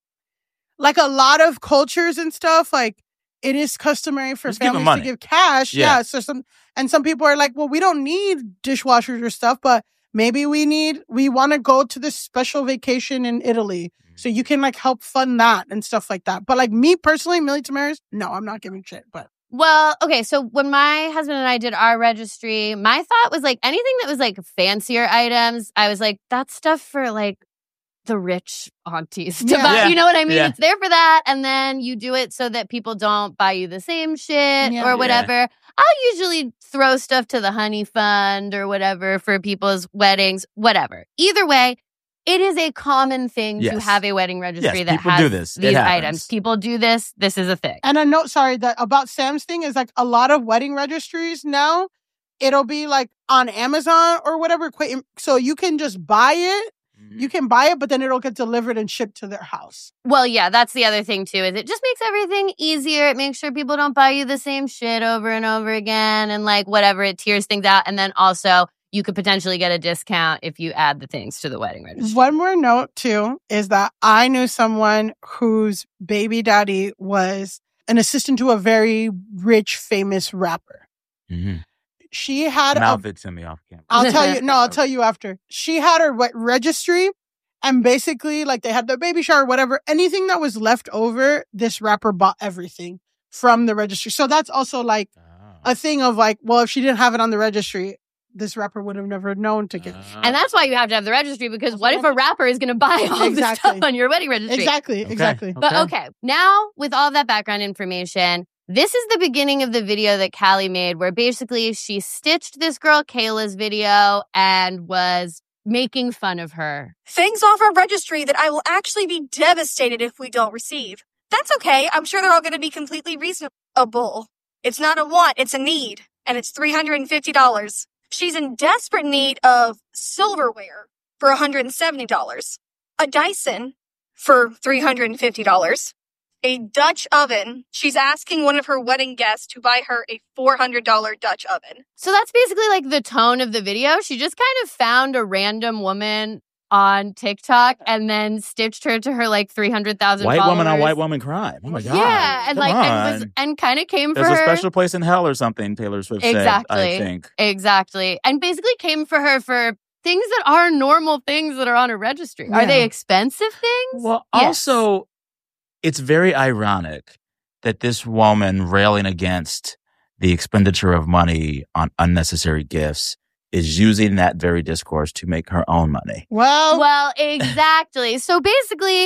like a lot of cultures and stuff, like it is customary for Just give 'em families money. to give cash. Yeah. Yeah. So some and some people are like, well, we don't need dishwashers or stuff, but maybe we need we want to go to this special vacation in Italy. So you can like help fund that and stuff like that. But like me personally, Millie Tamaris, no, I'm not giving shit. But Well, okay, so when my husband and I did our registry, my thought was like anything that was like fancier items, I was like, that's stuff for like the rich aunties to Yeah. buy. Yeah. You know what I mean? Yeah. It's there for that. And then you do it so that people don't buy you the same shit Yeah. or Yeah. whatever. I'll usually throw stuff to the honey fund or whatever for people's weddings, whatever. Either way, it is a common thing to Yes. have a wedding registry Yes, that people has do this. It these happens. items. People do this. This is a thing. and a note, sorry, that about Sam's thing is like a lot of wedding registries now, it'll be like on Amazon or whatever. qu- So you can just buy it. You can buy it, but then it'll get delivered and shipped to their house. Well, yeah, that's the other thing too, is it just makes everything easier. It makes sure people don't buy you the same shit over and over again and like whatever, it tears things out. And then also you could potentially get a discount if you add the things to the wedding registry. One more note too is that I knew someone whose baby daddy was an assistant to a very rich, famous rapper. Mm-hmm. She had a Mouth it to me off camera. I'll tell you. No, I'll tell you after. She had her re- registry, and basically, like they had their baby shower, whatever. Anything that was left over, this rapper bought everything from the registry. So that's also like a thing of like, well, if she didn't have it on the registry, this rapper would have never known to get. And that's why you have to have the registry, because what if a rapper is going to buy all Exactly. the stuff on your wedding registry? Exactly. Okay. Exactly. But okay, now with all that background information, this is the beginning of the video that Callie made where basically she stitched this girl Kayla's video and was making fun of her. Things off our registry that I will actually be devastated if we don't receive. That's okay. I'm sure they're all going to be completely reasonable. It's not a want, it's a need. And it's three hundred fifty dollars. She's in desperate need of silverware for one hundred seventy dollars. A Dyson for three hundred fifty dollars. A Dutch oven. She's asking one of her wedding guests to buy her a four hundred dollars Dutch oven. So that's basically like the tone of the video. She just kind of found a random woman on TikTok and then stitched her to her like three hundred thousand White followers. woman on white woman crime. Oh my god! Yeah, and Come like and was on. and kind of came for There's her. a special place in hell or something. Taylor Swift Exactly. said. I think. Exactly. And basically came for her for things that are normal things that are on a registry. Are Yeah. they expensive things? Well, Yes. also, it's very ironic that this woman railing against the expenditure of money on unnecessary gifts is using that very discourse to make her own money. Well, Well, exactly. So basically,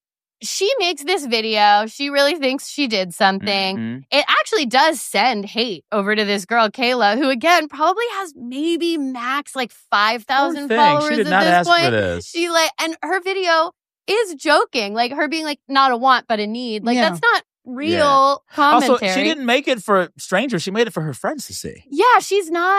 she makes this video. She really thinks she did something. Mhm. It actually does send hate over to this girl, Kayla, who again probably has maybe max like five thousand Poor thing. followers She did at not this ask point. for this. She like, and her video is joking, like her being like, not a want, but a need. Like Yeah. that's not real commentary. Also, she didn't make it for strangers. She made it for her friends to see. Yeah, she's not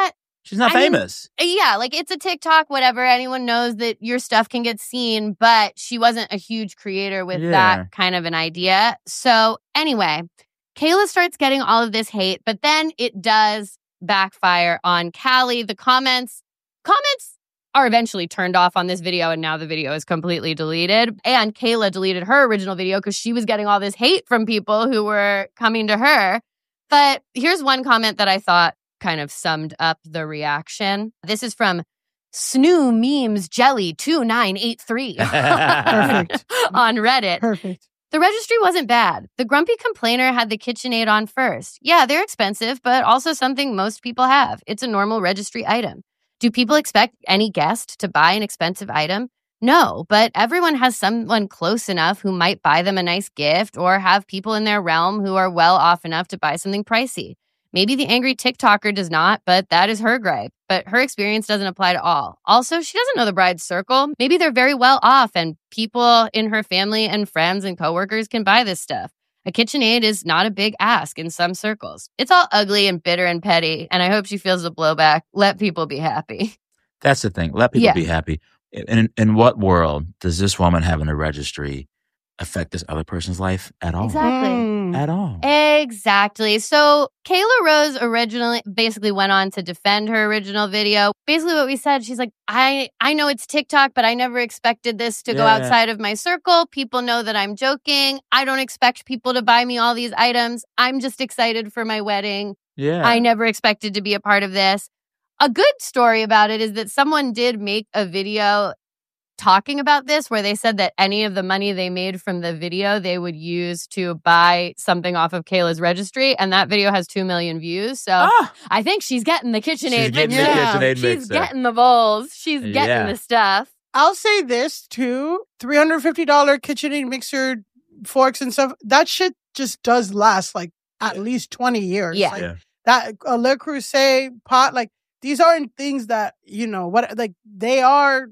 She's not I mean, famous. Yeah, like it's a TikTok, whatever. Anyone knows that your stuff can get seen, but she wasn't a huge creator with Yeah. that kind of an idea. So anyway, Kayla starts getting all of this hate, but then it does backfire on Callie. The comments, comments are eventually turned off on this video, and now the video is completely deleted. And Kayla deleted her original video because she was getting all this hate from people who were coming to her. But here's one comment that I thought kind of summed up the reaction. This is from Snoo Memes Jelly two nine eight three Perfect. on Reddit. Perfect. The registry wasn't bad. The grumpy complainer had the KitchenAid on first. Yeah, they're expensive, but also something most people have. It's a normal registry item. Do people expect any guest to buy an expensive item? No, but everyone has someone close enough who might buy them a nice gift or have people in their realm who are well off enough to buy something pricey. Maybe the angry TikToker does not, but that is her gripe. But her experience doesn't apply to all. Also, she doesn't know the bride's circle. Maybe they're very well off and people in her family and friends and coworkers can buy this stuff. A KitchenAid is not a big ask in some circles. It's all ugly and bitter and petty, and I hope she feels the blowback. Let people be happy. That's the thing. Let people Yeah. be happy. In, in what world does this woman having a registry affect this other person's life at all? Exactly. Mm. At all. Exactly. So Kayla Rose originally basically went on to defend her original video. Basically what we said, she's like, I, I know it's TikTok, but I never expected this to go Yeah. outside of my circle. People know that I'm joking. I don't expect people to buy me all these items. I'm just excited for my wedding. Yeah. I never expected to be a part of this. A good story about it is that someone did make a video talking about this where they said that any of the money they made from the video they would use to buy something off of Kayla's registry, and that video has two million views. So Ah, I think she's getting the she's KitchenAid getting mixer. the Yeah. KitchenAid She's mixer. getting the bowls. She's getting Yeah. the stuff. I'll say this too: three hundred fifty dollars KitchenAid mixer, forks and stuff. That shit just does last like at least twenty years. Yeah. Like, Yeah. that a Le Creuset pot, like these aren't things that you know what like they are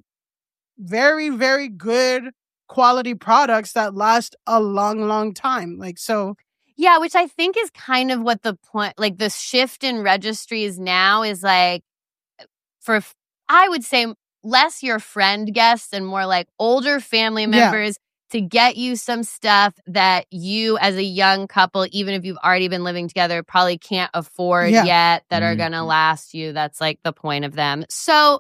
very very good quality products that last a long long time. Like so, Yeah, which I think is kind of what the point, like the shift in registries now is like for, I would say, less your friend guests and more like older family Yeah. members to get you some stuff that you as a young couple, even if you've already been living together, probably can't afford Yeah. yet that are Mhm. going to last you. That's like the point of them. So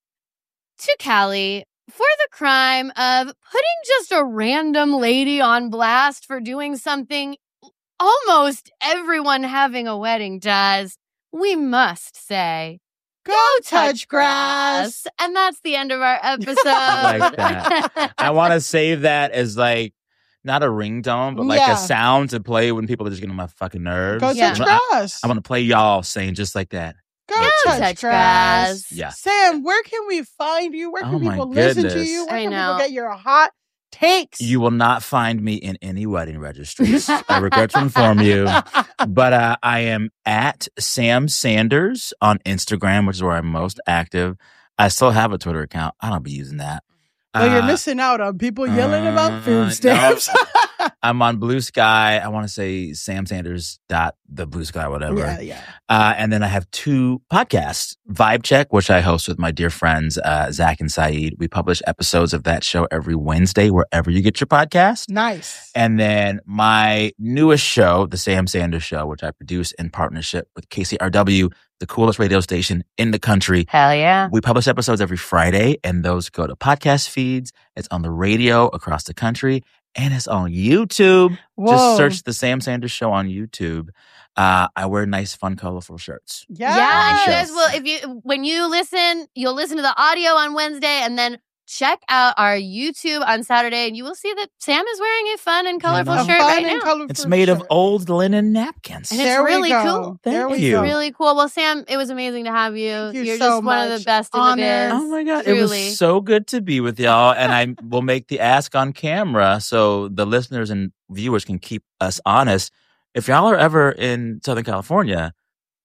to Callie, for the crime of putting just a random lady on blast for doing something almost everyone having a wedding does, we must say, go touch grass. And that's the end of our episode. like that. I want to save that as like not a ringtone, but like Yeah. a sound to play when people are just getting on my fucking nerves. Go Yeah. touch I, grass. I want to play y'all saying just like that. Go Go touch, touch grass. grass. Yeah. Sam, where can we find you? Where can Oh my people listen to goodness. you? Where I can know. people get your hot takes? You will not find me in any wedding registries. I regret to inform you. But uh, I am at Sam Sanders on Instagram, which is where I'm most active. I still have a Twitter account. I don't be using that. No, you're Uh, missing out on people yelling uh, about food no. stamps. I'm on Blue Sky. I want to say Sam Sanders dot the Blue Sky, whatever. yeah, yeah. Uh, and then I have two podcasts, Vibe Check, which I host with my dear friends, uh, Zach and Saeed. We publish episodes of that show every Wednesday, wherever you get your podcast. Nice. And then my newest show, The Sam Sanders Show, which I produce in partnership with K C R W, the coolest radio station in the country. Hell yeah. We publish episodes every Friday, and those go to podcast feeds. It's on the radio across the country, and it's on YouTube. Whoa. Just search The Sam Sanders Show on YouTube. Uh, I wear nice, fun, colorful shirts. Yes. Yeah, and you Yes. guys will, if you, when you listen, you'll listen to the audio on Wednesday and then check out our YouTube on Saturday and you will see that Sam is wearing a fun and colorful know. A shirt fun right and now. colorful It's made of shirt. old linen napkins. And it's There we really go. cool. There Thank we you. go. Really cool. Well, Sam, it was amazing to have you. Thank you You're so just one of the much. best in the Honored. biz. Oh my God. It Truly. was so good to be with y'all. And I will make the ask on camera so the listeners and viewers can keep us honest. If y'all are ever in Southern California,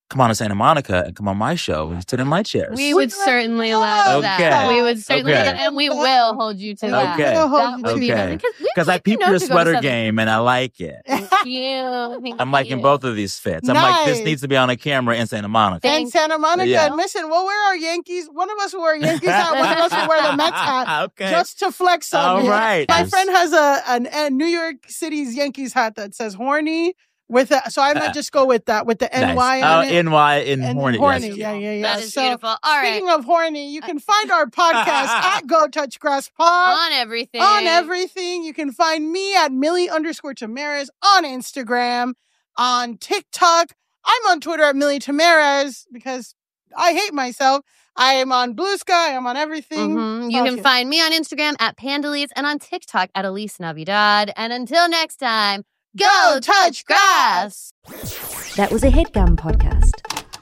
come on to Santa Monica and come on my show and sit in my chairs. We would certainly allow Okay. that. We would certainly, Okay. and we will hold you to that. Okay. That would be Okay. because we Because I like, peeped you know, your to go to sweater Southern- game and I like it. Thank you. Thank I'm liking you. both of these fits. I'm like, this Nice. needs to be on a camera in Santa Monica. And Santa Monica, Yeah. and listen, we'll wear our Yankees. One of us will wear a Yankees hat. One of us will wear the Mets hat. Okay. Just to flex on All you. right. My friend has a, an, a New York City's Yankees hat that says horny with a, so I might just go with that, with the N Y Nice. on Oh, it. N Y in And horny. horny. Yes. Yeah, yeah, yeah. That is so, beautiful. All right. Speaking of horny, you can find our podcast at Go Touch Grass Pod. On everything. On everything. You can find me at Millie underscore Tamarez on Instagram, on TikTok. I'm on Twitter at Millie Tamarez because I hate myself. I am on Blue Sky. I'm on everything. Mhm. You Fuck can it. find me on Instagram at Pandalise and on TikTok at Elise Navidad. And until next time, go, Go touch grass. That was a HeadGum podcast.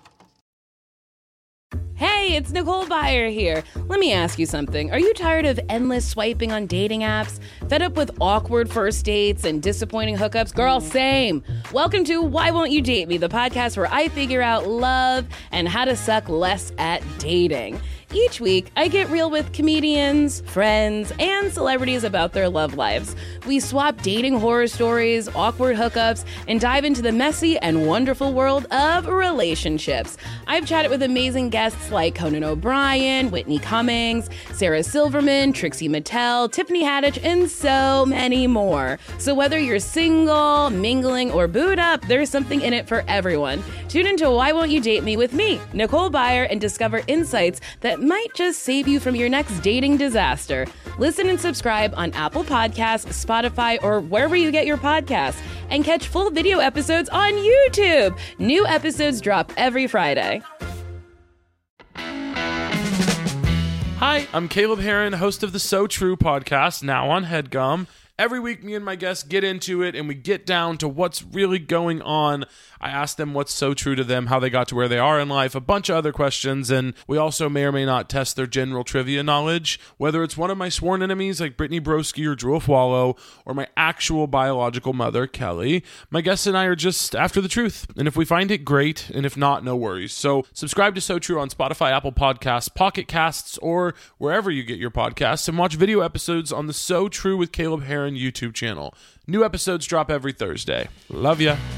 Hey, it's Nicole Byer here. Let me ask you something. Are you tired of endless swiping on dating apps? Fed up with awkward first dates and disappointing hookups? Girl, same. Welcome to Why Won't You Date Me, the podcast where I figure out love and how to suck less at dating. Each week, I get real with comedians, friends, and celebrities about their love lives. We swap dating horror stories, awkward hookups, and dive into the messy and wonderful world of relationships. I've chatted with amazing guests like Conan O'Brien, Whitney Cummings, Sarah Silverman, Trixie Mattel, Tiffany Haddish, and so many more. So whether you're single, mingling, or booed up, there's something in it for everyone. Tune into Why Won't You Date Me with me, Nicole Byer, and discover insights that might just save you from your next dating disaster. Listen and subscribe on Apple Podcasts, Spotify, or wherever you get your podcasts. And catch full video episodes on YouTube. New episodes drop every Friday. Hi, I'm Caleb Heron, host of the So True podcast, now on HeadGum. Every week, me and my guests get into it, and we get down to what's really going on. I ask them what's so true to them, how they got to where they are in life, a bunch of other questions, and we also may or may not test their general trivia knowledge, whether it's one of my sworn enemies like Brittany Broski or Drew Wallow, or my actual biological mother, Kelly. My guests and I are just after the truth, and if we find it, great, and if not, no worries. So subscribe to So True on Spotify, Apple Podcasts, Pocket Casts, or wherever you get your podcasts, and watch video episodes on the So True with Caleb Heron YouTube channel. New episodes drop every Thursday. Love ya.